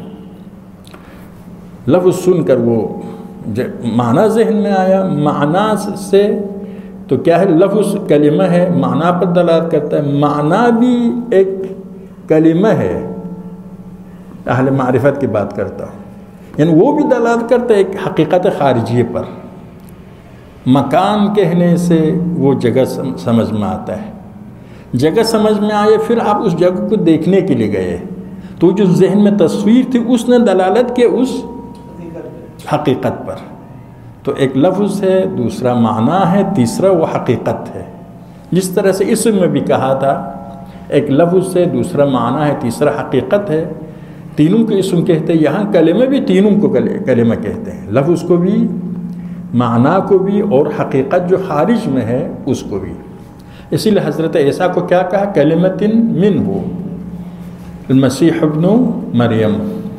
لفظ سن کر وہ معنی ذہن میں آیا. معنی سے تو کیا ہے؟ لفظ کلمہ ہے، معنی پر دلالت کرتا ہے. معنی بھی ایک کلمہ ہے. اہل معرفت کی بات کرتا ہوں، یعنی وہ بھی دلالت کرتا ہے ایک حقیقت خارجیہ پر. مکان کہنے سے وہ جگہ سمجھ میں آتا ہے. جگہ سمجھ میں آئے، پھر آپ اس جگہ کو دیکھنے کے لیے گئے تو جو ذہن میں تصویر تھی اس نے دلالت کی اس حقیقت پر. تو ایک لفظ ہے، دوسرا معنی ہے، تیسرا وہ حقیقت ہے. جس طرح سے اسم میں بھی کہا تھا، ایک لفظ ہے، دوسرا معنی ہے، تیسرا حقیقت ہے. تینوں کو اسم کہتے ہیں. یہاں کلمہ بھی تینوں کو کلمہ کہتے ہیں، لفظ کو بھی، معنی کو بھی، اور حقیقت جو خارج میں ہے اس کو بھی. اسی لیے حضرت عیسیٰ کو کیا کہا؟ کلمۃ منہ المسیح ابن مریم.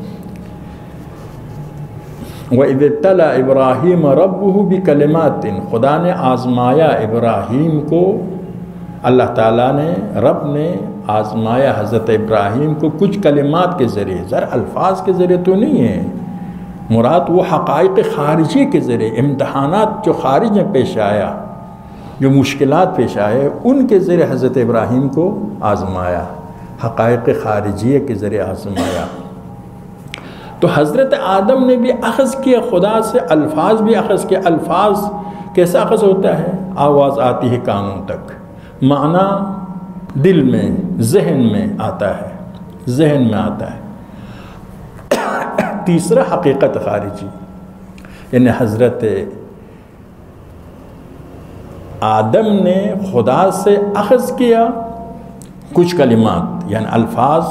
وَإِذِ ابْتَلَىٰ إِبْرَاهِيمَ رَبُّهُ بِكَلِمَاتٍ، خدا نے آزمایا ابراہیم کو، اللہ تعالیٰ نے، رب نے آزمایا حضرت ابراہیم کو کچھ کلمات کے ذریعے. ذرا الفاظ کے ذریعے تو نہیں ہے مراد، وہ حقائق خارجی کے ذریعے، امتحانات جو خارج میں پیش آیا، جو مشکلات پیش آئے، ان کے ذریعے حضرت ابراہیم کو آزمایا، حقائق خارجیہ کے ذریعے آزمایا. تو حضرت آدم نے بھی اخذ کیا خدا سے، الفاظ بھی اخذ کیا. الفاظ کیسا اخذ ہوتا ہے؟ آواز آتی ہے کانوں تک، معنی دل میں، ذہن میں آتا ہے. ذہن میں آتا ہے۔ تیسرا حقیقت خارجی، یعنی حضرت آدم نے خدا سے اخذ کیا کچھ کلمات، یعنی الفاظ،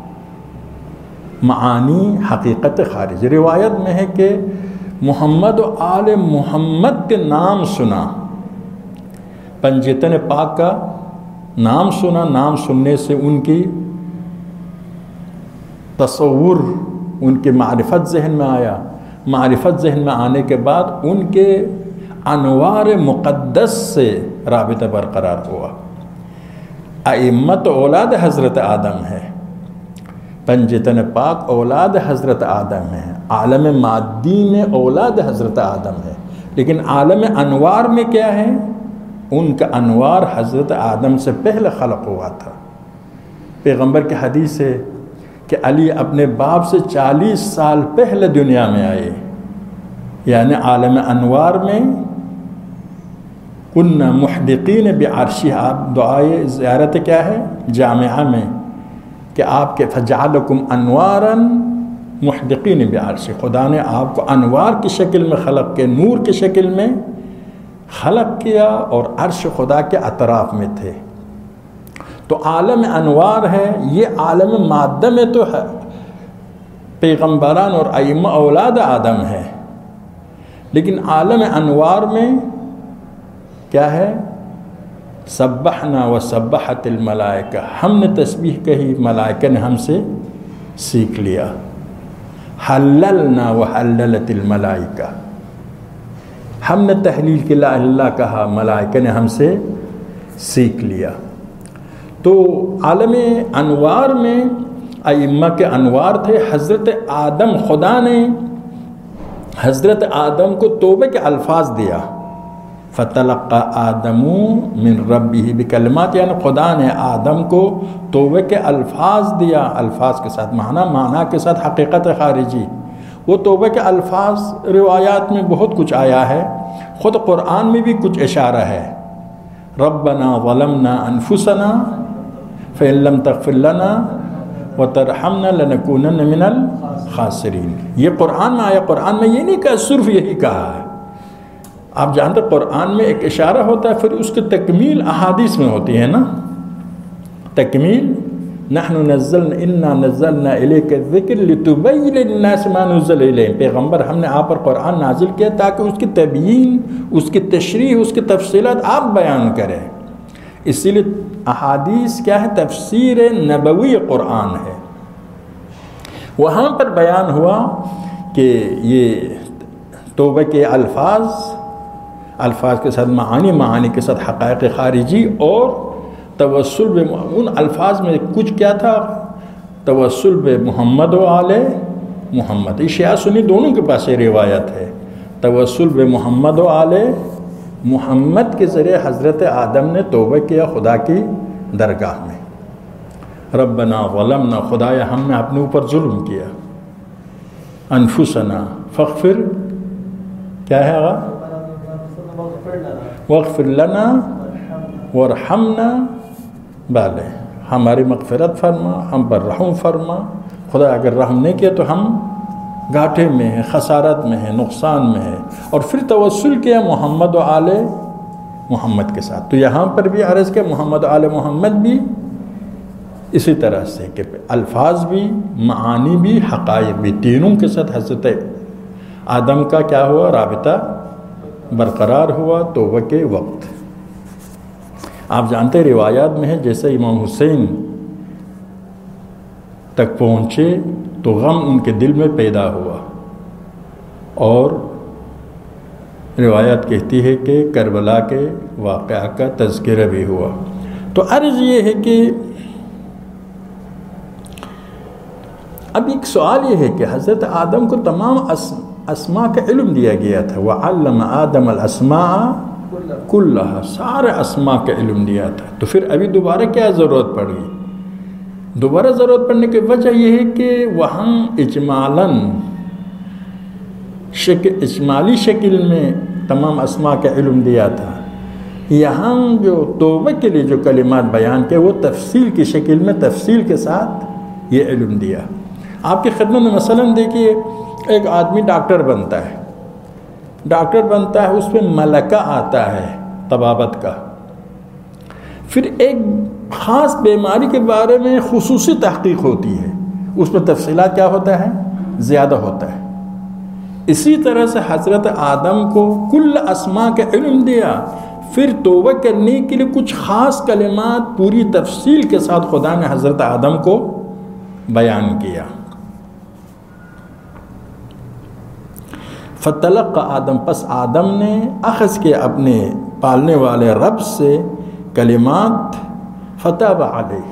معانی، حقیقت خارجی۔ روایت میں ہے کہ محمد و آل محمد کے نام سنا، پنجتن پاک کا نام سنا، نام سننے سے ان کی تصور، ان کی معرفت ذہن میں آیا، معرفت ذہن میں آنے کے بعد ان کے انوار مقدس سے رابطہ برقرار ہوا۔ ائمت اولاد حضرت آدم ہے، پنجتن پاک اولاد حضرت آدم ہے، عالم مادی میں اولاد حضرت آدم ہے، لیکن عالم انوار میں کیا ہے؟ ان کا انوار حضرت آدم سے پہلے خلق ہوا تھا۔ پیغمبر کی حدیث ہے کہ علی اپنے باپ سے 40 سال پہلے دنیا میں آئے، یعنی عالم انوار میں کننا محدقین بعرشہ۔ آپ دعائے زیارت کیا ہے جامعہ میں کہ آپ کے فجعلکم انوارا محدقین بعرشہ، خدا نے آپ کو انوار کی شکل میں خلق کے، نور کی شکل میں خلق کیا اور عرش خدا کے اطراف میں تھے۔ تو عالم انوار ہے، یہ عالم مادہ میں تو ہے پیغمبران اور ائمہ اولاد آدم ہے، لیکن عالم انوار میں کیا ہے؟ سبحنا و سبحت الملائکہ، ہم نے تسبیح کہی، ملائکہ نے ہم سے سیکھ لیا۔ حللنا و حللت الملائکہ، ہم نے تحلیل کی لا الہ الا اللہ کہا، ملائکہ نے ہم سے سیکھ لیا۔ تو عالم انوار میں ائمہ کے انوار تھے۔ حضرت آدم، خدا نے حضرت آدم کو توبہ کے الفاظ دیا، فتلقى آدم من ربه بکلمات، یعنی خدا نے آدم کو توبہ کے الفاظ دیا، الفاظ کے ساتھ معنی کے ساتھ حقیقت خارجی۔ وہ توبہ کے الفاظ روایات میں بہت کچھ آیا ہے، خود قرآن میں بھی کچھ اشارہ ہے۔ ربنا ظلمنا انفسنا فإن لم تغفر لنا وترحمنا لنكونن من الخاسرین، یہ قرآن میں آیا۔ قرآن میں یہ نہیں کہا، صرف یہی کہا ہے۔ آپ جانتے قرآن میں ایک اشارہ ہوتا ہے، پھر اس کی تکمیل احادیث میں ہوتی ہے نا، تکمیل نحن نزلنا انا نزلنا الیک الذکر لتبین للناس ما نزل الیہم، پیغمبر ہم نے آپ پر قرآن نازل کیا تاکہ اس کی تبیین، اس کی تشریح، اس کی تفصیلات آپ بیان کریں۔ اسی لیے احادیث کیا ہے؟ تفسیر نبوی قرآن ہے۔ وہاں پر بیان ہوا کہ یہ توبہ کے الفاظ کے ساتھ معانی کے ساتھ حقائق خارجی، اور توسل ان الفاظ میں کچھ کیا تھا؟ توسل بے محمد و آل محمد، یہ شیعہ سنی دونوں کے پاس یہ روایت ہے۔ توسل بے محمد و آل محمد کے ذریعے حضرت آدم نے توبہ کیا خدا کی درگاہ میں۔ ربنا ظلمنا، خدایا ہم نے اپنے اوپر ظلم کیا، انفسنا فاغفر، کیا ہے آغا؟ واغفر لنا ورحمنا، بالے ہماری مغفرت فرما، ہم پر رحم فرما۔ خدا اگر رحم نہیں کیا تو ہم گھاٹے میں ہیں، خسارت میں ہیں، نقصان میں ہیں۔ اور پھر توسل کیا محمد و آل محمد کے ساتھ۔ تو یہاں پر بھی عرض کہ محمد و آل محمد بھی اسی طرح سے کہ الفاظ بھی، معانی بھی، حقائق بھی، تینوں کے ساتھ حضرت آدم کا کیا ہوا؟ رابطہ برقرار ہوا توبہ کے وقت۔ آپ جانتے ہیں روایات میں ہے جیسے امام حسین تک پہنچے تو غم ان کے دل میں پیدا ہوا، اور روایت کہتی ہے کہ کربلا کے واقعہ کا تذکرہ بھی ہوا۔ تو عرض یہ ہے کہ اب ایک سوال یہ ہے کہ حضرت آدم کو تمام اسماء کا علم دیا گیا تھا، وَعَلَّمَ آدَمَ الْأَسْمَاءَ كُلَّهَا، سارے اسماء کا علم دیا تھا۔ تو پھر ابھی دوبارہ کیا ضرورت پڑ گئی؟ دوبارہ ضرورت پڑنے کی وجہ یہ ہے کہ وہاں اجمالی شکل میں تمام اسماء کا علم دیا تھا، یہاں جو توبہ کے لیے جو کلمات بیان کے وہ تفصیل کی شکل میں تفصیل کے ساتھ یہ علم دیا۔ آپ کی خدمت میں مثلاً دیکھیے ایک آدمی ڈاکٹر بنتا ہے، اس پہ ملکہ آتا ہے طبابت کا، پھر ایک خاص بیماری کے بارے میں خصوصی تحقیق ہوتی ہے، اس میں تفصیلات کیا ہوتا ہے؟ زیادہ ہوتا ہے۔ اسی طرح سے حضرت آدم کو کل اسماء کا علم دیا، پھر توبہ کرنے کے لیے کچھ خاص کلمات پوری تفصیل کے ساتھ خدا نے حضرت آدم کو بیان کیا۔ فتلقى آدم، پس آدم نے اخذ کے اپنے پالنے والے رب سے کلمات، فتاب علیہ،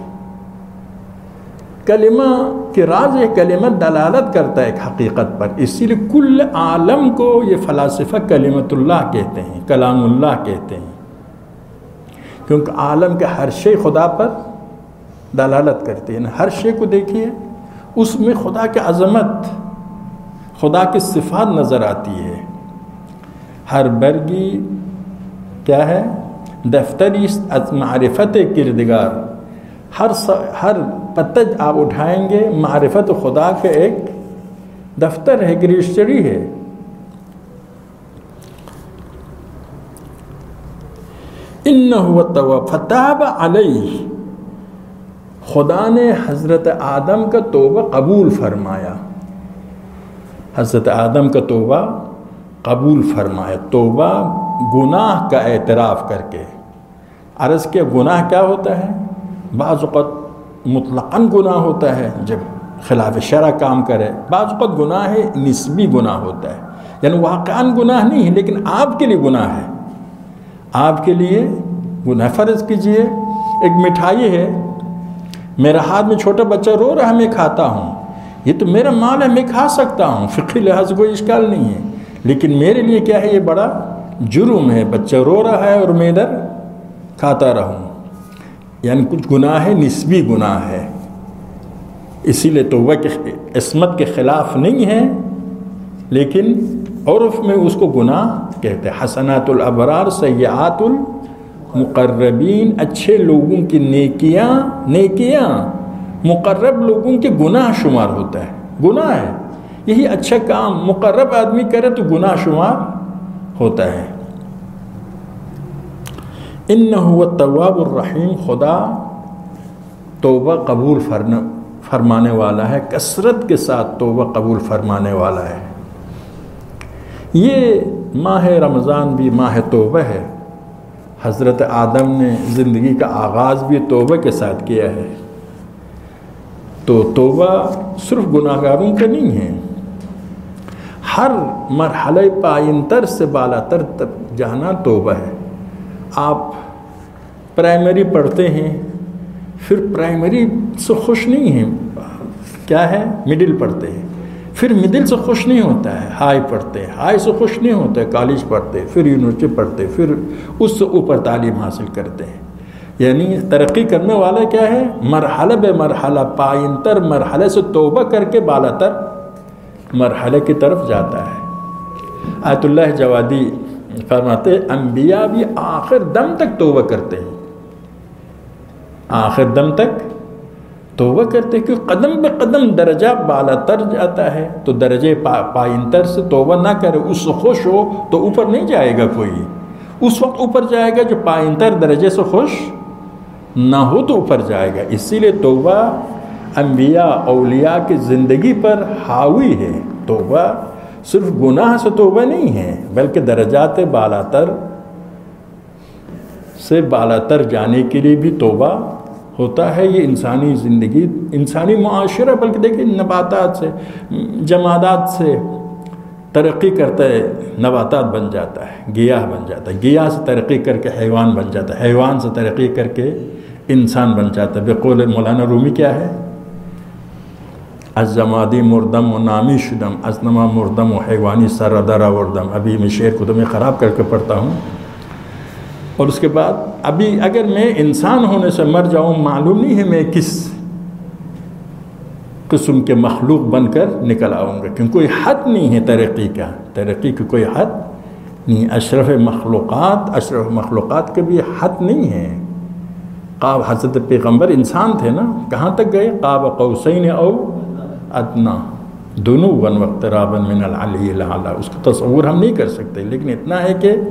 کلمہ کے راز کلمت دلالت کرتا ہے ایک حقیقت پر، اسی لیے کل عالم کو یہ فلاسفہ کلمت اللہ کہتے ہیں، کلام اللہ کہتے ہیں، کیونکہ عالم کے ہر شے خدا پر دلالت کرتے ہیں۔ ہر شے کو دیکھیے اس میں خدا کی عظمت، خدا کی صفات نظر آتی ہے۔ ہر برگی کیا ہے؟ دفتری از معرفت کردگار، ہر پتہ آپ اٹھائیں گے معرفت خدا کا ایک دفتر ہے، گریشتری ہے۔ انہ التواب فتاب علیہ، خدا نے حضرت آدم کا توبہ قبول فرمایا، حضرت آدم کا توبہ قبول فرمایا۔ توبہ گناہ کا اعتراف کر کے، عرض کیا گناہ کیا ہوتا ہے؟ بعض اوقات مطلقاً گناہ ہوتا ہے جب خلاف شرع کام کرے، بعض اوقات گناہ نسبی گناہ ہوتا ہے، یعنی واقعاً گناہ نہیں ہے لیکن آپ کے لیے گناہ ہے، آپ کے لیے گناہ۔ فرض کیجئے ایک مٹھائی ہے، میرا ہاتھ میں چھوٹا بچہ رو رہا ہے، میں کھاتا ہوں، یہ تو میرا مال ہے، میں کھا سکتا ہوں، فقہی لحاظ سے کوئی اشکال نہیں ہے، لیکن میرے لیے کیا ہے؟ یہ بڑا جرم ہے، بچہ رو رہا ہے اور میں ادھر کھاتا رہوں، یعنی کچھ گناہ ہے، نسبی گناہ ہے۔ اسی لیے توبہ کے عصمت کے خلاف نہیں ہے، لیکن عرف میں اس کو گناہ کہتے ہیں۔ حسنات الابرار سیئات المقربین، اچھے لوگوں کی نیکیاں مقرب لوگوں کے گناہ شمار ہوتا ہے، گناہ ہے، یہی اچھا کام مقرب آدمی کرے تو گناہ شمار ہوتا ہے۔ انہ هو التواب الرحیم، خدا توبہ قبول فرمانے والا ہے، کثرت کے ساتھ توبہ قبول فرمانے والا ہے۔ یہ ماہ رمضان بھی ماہ توبہ ہے، حضرت آدم نے زندگی کا آغاز بھی توبہ کے ساتھ کیا ہے، تو توبہ صرف گناہ گاروں کا نہیں ہے، ہر مرحلہ پائنتر سے بالاتر تک جانا توبہ ہے۔ آپ پرائمری پڑھتے ہیں، پھر پرائمری سے خوش نہیں ہیں، کیا ہے؟ مڈل پڑھتے ہیں، پھر مڈل سے خوش نہیں ہوتا ہے، ہائی پڑھتے ہیں، ہائی سے خوش نہیں ہوتا ہے، کالج پڑھتے، پھر یونیورسٹی پڑھتے، پھر اس سے اوپر تعلیم حاصل کرتے ہیں۔ یعنی ترقی کرنے والا کیا ہے؟ مرحلہ بے مرحلہ پائنتر مرحلے سے توبہ کر کے بالاتر مرحلے کی طرف جاتا ہے۔ آیت اللہ جوادی فرماتے ہیں انبیاء بھی آخر دم تک توبہ کرتے ہیں، آخر دم تک توبہ کرتے ہیں، کیونکہ قدم بے قدم درجہ بالاتر جاتا ہے، تو درجے پائنتر سے توبہ نہ کرے، اس سے خوش ہو تو اوپر نہیں جائے گا کوئی، اس وقت اوپر جائے گا جو پائنتر درجے سے خوش نہ ہو تو اوپر جائے گا۔ اسی لیے توبہ انبیاء اولیاء کی زندگی پر حاوی ہے، توبہ صرف گناہ سے توبہ نہیں ہے بلکہ درجات بالاتر سے بالاتر جانے کے لیے بھی توبہ ہوتا ہے۔ یہ انسانی زندگی، انسانی معاشرہ، بلکہ دیکھیں نباتات سے، جمادات سے ترقی کرتا ہے، نباتات بن جاتا ہے، گیاہ بن جاتا ہے، گیاہ سے ترقی کر کے حیوان بن جاتا ہے، حیوان سے ترقی کر کے انسان بن جاتا ہے۔ بقول مولانا رومی کیا ہے؟ از جمادی مردم و نامی شدم، از نما مردم و حیوانی سر در آوردم۔ ابھی میں شعر کو تو میں خراب کر کے پڑھتا ہوں، اور اس کے بعد ابھی اگر میں انسان ہونے سے مر جاؤں، معلوم نہیں ہے میں کس قسم کے مخلوق بن کر نکل آؤں گا، کیونکہ کوئی حد نہیں ہے ترقی کا، ترقی کی کوئی حد نہیں۔ اشرف مخلوقات کے بھی حد نہیں ہے، قاب حضرت پیغمبر انسان تھے نا، کہاں تک گئے؟ قاب قوسین او ادنا دنوا واقترابا من العلی الاعلی. اس کا تصور ہم نہیں کر سکتے، لیکن اتنا ہے کہ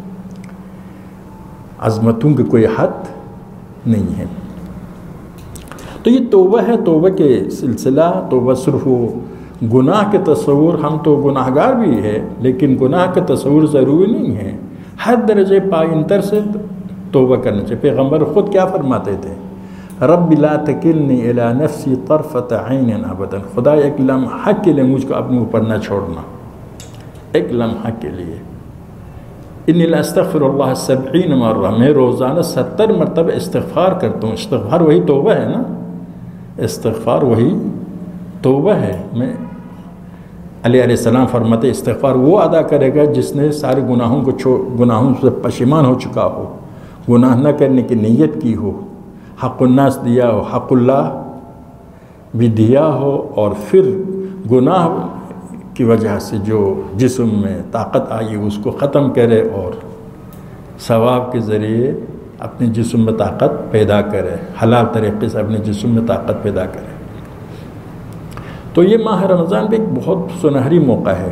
عظمتوں کی کوئی حد نہیں ہے. تو یہ توبہ ہے، توبہ کے سلسلہ. توبہ صرف وہ گناہ کے تصور، ہم تو گناہ گار بھی ہے لیکن گناہ کا تصور ضروری نہیں ہے. ہر درجے پائنتر سے توبہ کرنا چاہیے. پیغمبر خود کیا فرماتے تھے؟ رب لا تکلنی الی نفسی طرفۃ عین ابدا. خدا ایک لمحہ کے لیے مجھ کو اپنے اوپر نہ چھوڑنا، ایک لمحہ کے لیے. انی لاستغفر اللہ 70 مرہ. میں روزانہ 70 مرتبہ استغفار کرتا ہوں. استغفار وہی توبہ ہے نا، استغفار وہی توبہ ہے. میں علیہ السلام فرماتے استغفار وہ ادا کرے گا جس نے سارے گناہوں سے پشیمان ہو چکا ہو، گناہ نہ کرنے کی نیت کی ہو، حق الناس دیا ہو، حق اللہ بھی دیا ہو، اور پھر گناہ کی وجہ سے جو جسم میں طاقت آئی اس کو ختم کرے اور ثواب کے ذریعے اپنے جسم میں طاقت پیدا کرے، حلال طریقے سے اپنے جسم میں طاقت پیدا کرے. تو یہ ماہ رمضان بھی ایک بہت سنہری موقع ہے.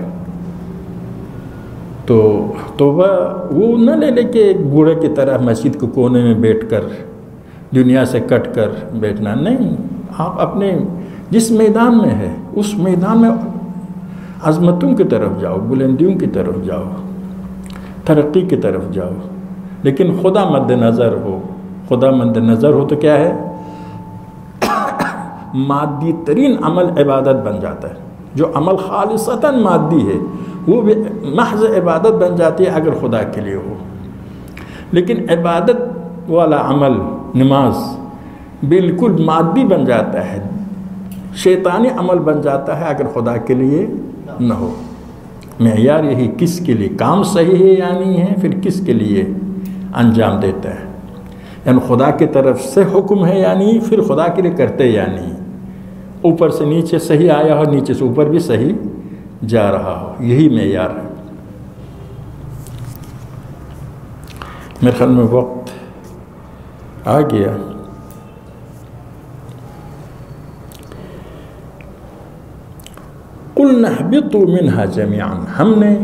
تو توبہ وہ نہ لے لے کہ ایک بوڑھے کی طرح مسجد کے کونے میں بیٹھ کر دنیا سے کٹ کر بیٹھنا نہیں. آپ اپنے جس میدان میں ہے اس میدان میں عظمتوں کی طرف جاؤ، بلندیوں کی طرف جاؤ، ترقی کی طرف جاؤ، لیکن خدا مد نظر ہو. خدا مد نظر ہو تو کیا ہے؟ مادی ترین عمل عبادت بن جاتا ہے. جو عمل خالصتاً مادی ہے وہ بھی محض عبادت بن جاتی ہے اگر خدا کے لیے ہو. لیکن عبادت والا عمل نماز بالکل مادی بن جاتا ہے، شیطانی عمل بن جاتا ہے اگر خدا کے لیے نہ ہو. معیار یہی کس کے لیے کام صحیح ہے یا نہیں ہے، پھر کس کے لیے انجام دیتا ہے. یعنی خدا کی طرف سے حکم ہے یا نہیں، پھر خدا کے لیے کرتے یا نہیں. اوپر سے نیچے صحیح آیا ہو، نیچے سے اوپر بھی صحیح جا رہا ہو، یہی معیار ہے. میرے خیال میں وقت آ گیا. قُلْنَا اهْبِطُوا مِنْهَا جَمِيعًا. ہم نے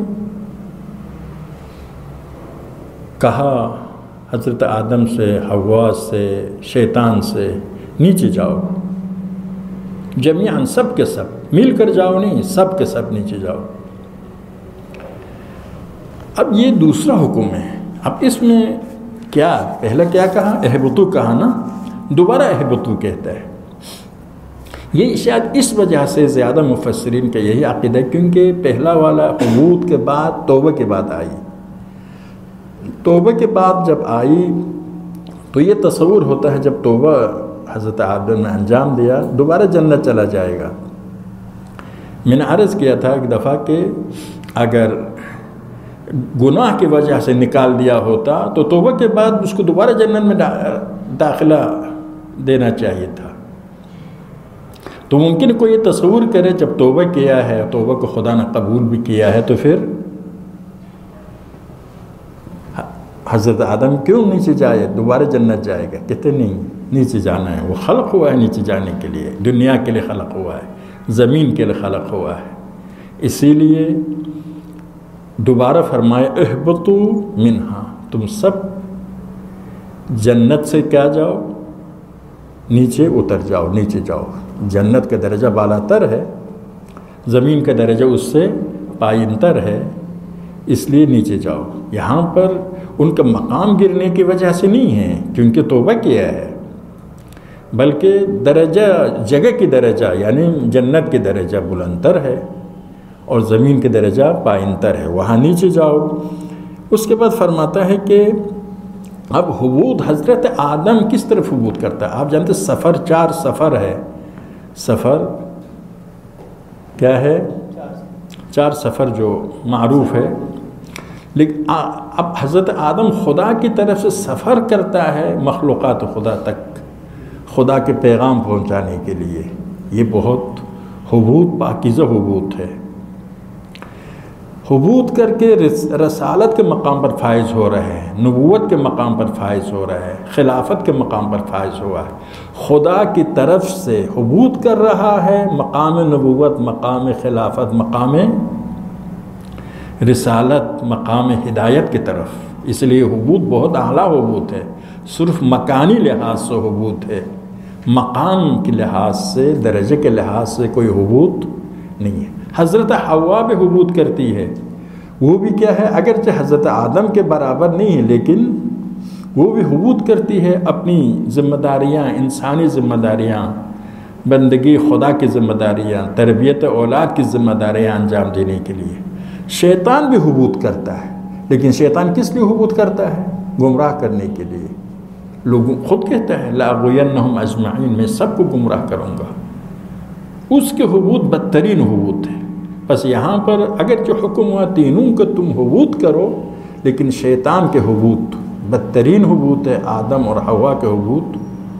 کہا حضرت آدم سے، حوا سے، شیطان سے، نیچے جاؤ. جمیعاً سب کے سب، مل کر جاؤ نہیں، سب کے سب نیچے جاؤ. اب یہ دوسرا حکم ہے. اب اس میں کیا پہلا کیا کہا؟ اہبطو کہا نا، دوبارہ اہبطو کہتا ہے. یہ شاید اس وجہ سے زیادہ مفسرین کا یہی عقیدہ ہے کیونکہ پہلا والا حبوط کے بعد توبہ کے بعد آئی. توبہ کے بعد جب آئی تو یہ تصور ہوتا ہے جب توبہ حضرت آدم نے انجام دیا دوبارہ جنت چلا جائے گا. میں نے عرض کیا تھا ایک دفعہ کہ اگر گناہ کی وجہ سے نکال دیا ہوتا تو توبہ کے بعد اس کو دوبارہ جنت میں داخلہ دینا چاہیے تھا. تو ممکن کوئی یہ تصور کرے جب توبہ کیا ہے، توبہ کو خدا نے قبول بھی کیا ہے، تو پھر حضرت آدم کیوں نیچے جائے، دوبارہ جنت جائے گا؟ کہتے نہیں، نیچے جانا ہے. وہ خلق ہوا ہے نیچے جانے کے لیے، دنیا کے لیے خلق ہوا ہے، زمین کے لیے خلق ہوا ہے. اسی لیے دوبارہ فرمائے اہبطو منہا، تم سب جنت سے کیا جاؤ، نیچے اتر جاؤ، نیچے جاؤ. جنت کا درجہ بالاتر ہے، زمین کا درجہ اس سے پائنتر ہے، اس لیے نیچے جاؤ. یہاں پر ان کا مقام گرنے کی وجہ سے نہیں ہے کیونکہ توبہ کیا ہے، بلکہ درجہ جگہ کی درجہ یعنی جنت کی درجہ بلندتر ہے اور زمین کے درجہ پائنتر ہے، وہاں نیچے جاؤ. اس کے بعد فرماتا ہے کہ اب حبوط حضرت آدم کس طرف حبوط کرتا ہے؟ آپ جانتے سفر 4 سفر ہے. سفر کیا ہے؟ 4 سفر جو معروف ہے. لیکن اب حضرت آدم خدا کی طرف سے سفر کرتا ہے مخلوقات خدا تک، خدا کے پیغام پہنچانے کے لیے. یہ بہت حبوط پاکیزہ حبوط ہے. حبوط کر کے رسالت کے مقام پر فائز ہو رہے ہیں، نبوت کے مقام پر فائز ہو رہا ہے، خلافت کے مقام پر فائز ہوا ہے، خدا کی طرف سے حبوط کر رہا ہے مقام نبوت، مقام خلافت، مقام رسالت، مقام ہدایت کی طرف۔ اس لیے حبوط بہت اعلیٰ حبوط ہے، صرف مکانی لحاظ سے حبوط ہے، مقام کے لحاظ سے، درجے کے لحاظ سے کوئی حبوط نہیں ہے۔ حضرت حوا بھی حبوط کرتی ہے، وہ بھی کیا ہے، اگرچہ حضرت آدم کے برابر نہیں ہے لیکن وہ بھی حبوط کرتی ہے اپنی ذمہ داریاں، انسانی ذمہ داریاں، بندگی خدا کی ذمہ داریاں، تربیت اولاد کی ذمہ داریاں انجام دینے کے لیے۔ شیطان بھی حبوط کرتا ہے، لیکن شیطان کس لیے حبوط کرتا ہے؟ گمراہ کرنے کے لیے۔ لوگوں خود کہتا ہے لَأَغْوِيَنَّهُمْ أَجْمَعِينَ، میں سب کو گمراہ کروں گا۔ اس کے حبوط بدترین حبوط ہے۔ بس یہاں پر اگرچہ حکم ہوا تینوں کو تم حبوط کرو، لیکن شیطان کے حبوط بدترین حبوط ہے، آدم اور حوا کے حبوط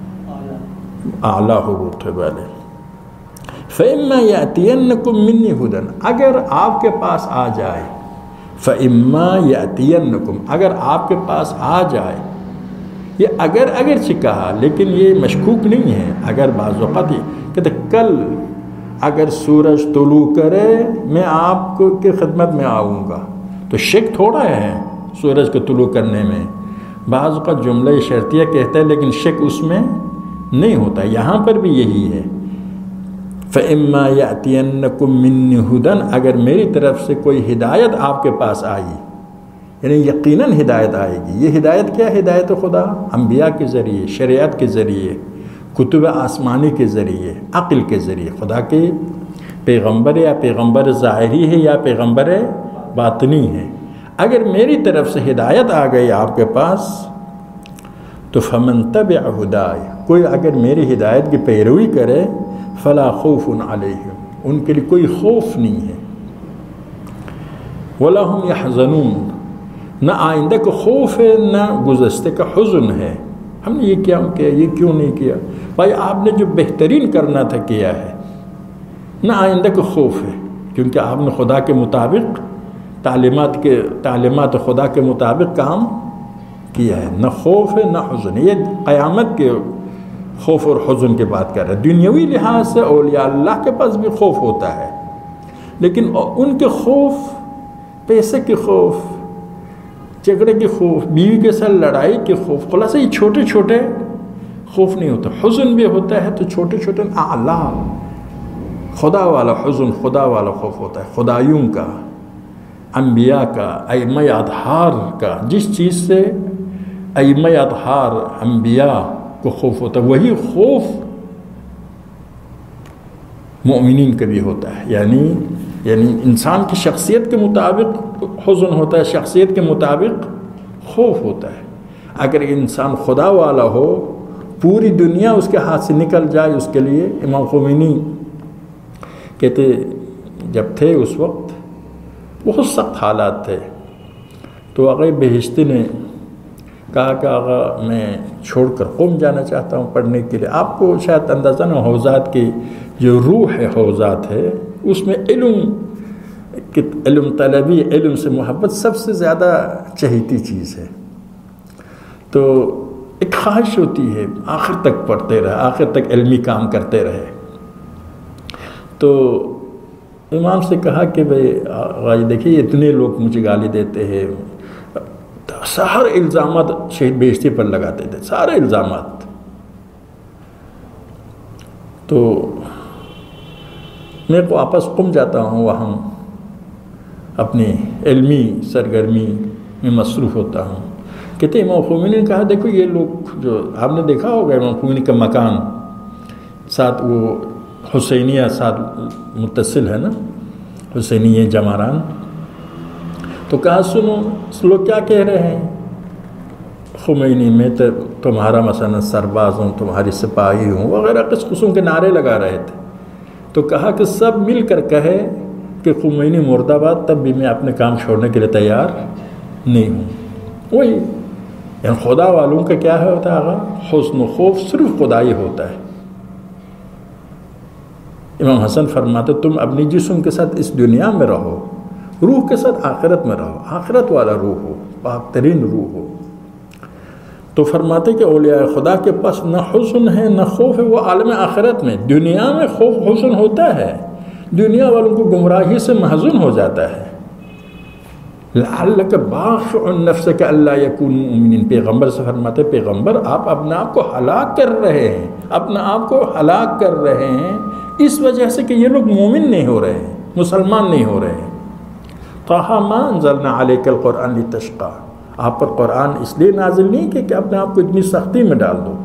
اعلیٰ حبوط ہے۔ والے فَإِمَّا يَأْتِيَنَّكُم مِّنِّي هُدًى، اگر آپ کے پاس آ جائے، فَإِمَّا يَأْتِيَنَّكُم، اگر آپ کے پاس آ جائے، یہ اگرچہ کہا لیکن یہ مشکوک نہیں ہے۔ اگر بعض اوقات کہتے کل اگر سورج طلوع کرے میں آپ کی خدمت میں آؤں گا، تو شک تھوڑا ہے سورج کے طلوع کرنے میں۔ بعض اوقات جملہ شرطیہ کہتا ہے لیکن شک اس میں نہیں ہوتا، یہاں پر بھی یہی ہے۔ فَإِمَّا يَأْتِيَنَّكُم مِّنِّي هُدًى، اگر میری طرف سے کوئی ہدایت آپ کے پاس آئی، یعنی یقیناً ہدایت آئے گی۔ یہ ہدایت کیا ہے؟ ہدایت خدا انبیاء کے ذریعے، شریعت کے ذریعے، کتب آسمانی کے ذریعے، عقل کے ذریعے، خدا کے پیغمبر یا پیغمبر ظاہری ہے یا پیغمبر باطنی ہے۔ اگر میری طرف سے ہدایت آ گئی آپ کے پاس تو فَمَن تَبِعَ هُدَايَ، کوئی اگر میری ہدایت کی پیروی کرے، فَلَا خَوْفٌ عَلَيْهِمْ، ان کے لیے کوئی خوف نہیں ہے، وَلَا هُمْ يَحْزَنُونَ، نہ آئندہ کا خوف ہے نہ گزشتے کا حزن ہے۔ ہم نے یہ کیا کیا، یہ کیوں نہیں کیا؟ بھائی آپ نے جو بہترین کرنا تھا کیا ہے، نہ آئندہ کا خوف ہے، کیونکہ آپ نے خدا کے مطابق تعلیمات خدا کے مطابق کام کیا ہے۔ نہ خوف ہے نہ حزن ہے۔ یہ قیامت کے خوف اور حزن کی بات کر رہے ہیں۔ دنیاوی لحاظ سے اولیاء اللہ کے پاس بھی خوف ہوتا ہے، لیکن ان کے خوف، پیسے کے خوف، جھگڑے کے خوف، بیوی کے ساتھ لڑائی کے خوف، خلاصہ یہ چھوٹے چھوٹے خوف نہیں ہوتا۔ حزن بھی ہوتا ہے تو چھوٹے چھوٹے اعلیٰ خدا والا حزن، خدا والا خوف ہوتا ہے، خدایوں کا، انبیاء کا، ائمہ اطہار کا۔ جس چیز سے ائمہ اطہار، انبیاء کو خوف ہوتا ہے، وہی خوف مومنین کا بھی ہوتا ہے۔ یعنی انسان کی شخصیت کے مطابق حزن ہوتا ہے، شخصیت کے مطابق خوف ہوتا ہے۔ اگر انسان خدا والا ہو، پوری دنیا اس کے ہاتھ سے نکل جائے، اس کے لیے امام خمینی کہتے جب تھے اس وقت بہت سخت حالات تھے، تو آقا بہشتی نے کہا کہ آقا میں چھوڑ کر قم جانا چاہتا ہوں پڑھنے کے لیے۔ آپ کو شاید اندازہ نہ، حوزات کی جو روح ہے، حوزات ہے، اس میں علم طلبی، علم سے محبت سب سے زیادہ چہیتی چیز ہے۔ تو ایک خواہش ہوتی ہے آخر تک پڑھتے رہے، آخر تک علمی کام کرتے رہے۔ تو امام سے کہا کہ بھائی دیکھیے اتنے لوگ مجھے گالی دیتے ہیں، سارے الزامات شہید بہشتی پر لگاتے تھے، سارے الزامات۔ تو میں واپس قم جاتا ہوں، وہاں اپنی علمی سرگرمی میں مصروف ہوتا ہوں۔ کہتے امام خمینی نے کہا دیکھو یہ لوگ، جو آپ نے دیکھا ہوگا امام خمینی کا مکان ساتھ وہ حسینیہ ساتھ متصل ہے نا، حسینیہ جماران۔ تو کہا سنو لوگ کیا کہہ رہے ہیں، خمینی میں تو تمہارا مثلا سرباز ہوں، تمہاری سپاہی ہوں وغیرہ کس قسم کے نعرے لگا رہے تھے۔ تو کہا کہ سب مل کر کہے کہ خمینی مرد آباد، تب بھی میں اپنے کام چھوڑنے کے لیے تیار نہیں ہوں۔ وہی یعنی خدا والوں کا کیا ہوتا ہے آقا، حسن و خوف صرف خدا ہی ہوتا ہے۔ امام حسن فرماتے تم اپنی جسم کے ساتھ اس دنیا میں رہو، روح کے ساتھ آخرت میں رہو، آخرت والا روح ہو، پاک ترین روح ہو۔ تو فرماتے کہ اولیاء خدا کے پاس نہ حزن ہے نہ خوف ہے، وہ عالم آخرت میں۔ دنیا میں خوف حزن ہوتا ہے، دنیا والوں کو گمراہی سے محزون ہو جاتا ہے۔ لعلک باخع نفسک الا یکونوا مؤمنین، پیغمبر سے فرماتے پیغمبر آپ اپنے آپ کو ہلاک کر رہے ہیں، اپنے آپ کو ہلاک کر رہے ہیں اس وجہ سے کہ یہ لوگ مومن نہیں ہو رہے ہیں، مسلمان نہیں ہو رہے ہیں۔ طٰہٰ ما انزلنا علیک القرآن لتشقیٰ، آپ پر قرآن اس لیے نازل نہیں کہ اپنے آپ کو اتنی سختی میں ڈال دو۔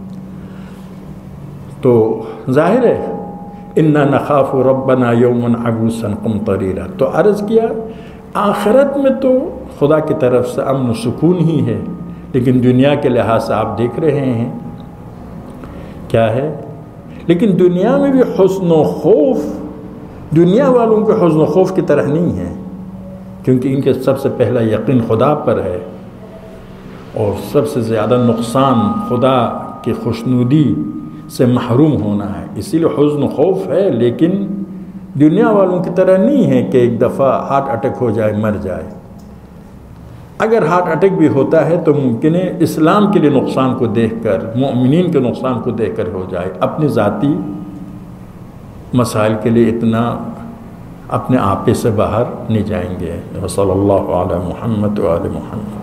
تو ظاہر ہے انا نخاف ربنا یوما عبوسا قمطریرا، تو عرض کیا آخرت میں تو خدا کی طرف سے امن و سکون ہی ہے، لیکن دنیا کے لحاظ سے آپ دیکھ رہے ہیں کیا ہے۔ لیکن دنیا میں بھی حزن و خوف دنیا والوں کے حزن و خوف کی طرح نہیں ہے، کیونکہ ان کے سب سے پہلا یقین خدا پر ہے، اور سب سے زیادہ نقصان خدا کی خوشنودی سے محروم ہونا ہے، اسی لیے حزن و خوف ہے، لیکن دنیا والوں کی طرح نہیں ہے کہ ایک دفعہ ہارٹ اٹیک ہو جائے مر جائے۔ اگر ہارٹ اٹیک بھی ہوتا ہے تو ممکن ہے اسلام کے لیے نقصان کو دیکھ کر، مومنین کے نقصان کو دیکھ کر ہو جائے، اپنی ذاتی مسائل کے لیے اتنا اپنے آپے سے باہر نہیں جائیں گے۔ وصلی اللہ علی محمد و آل محمد۔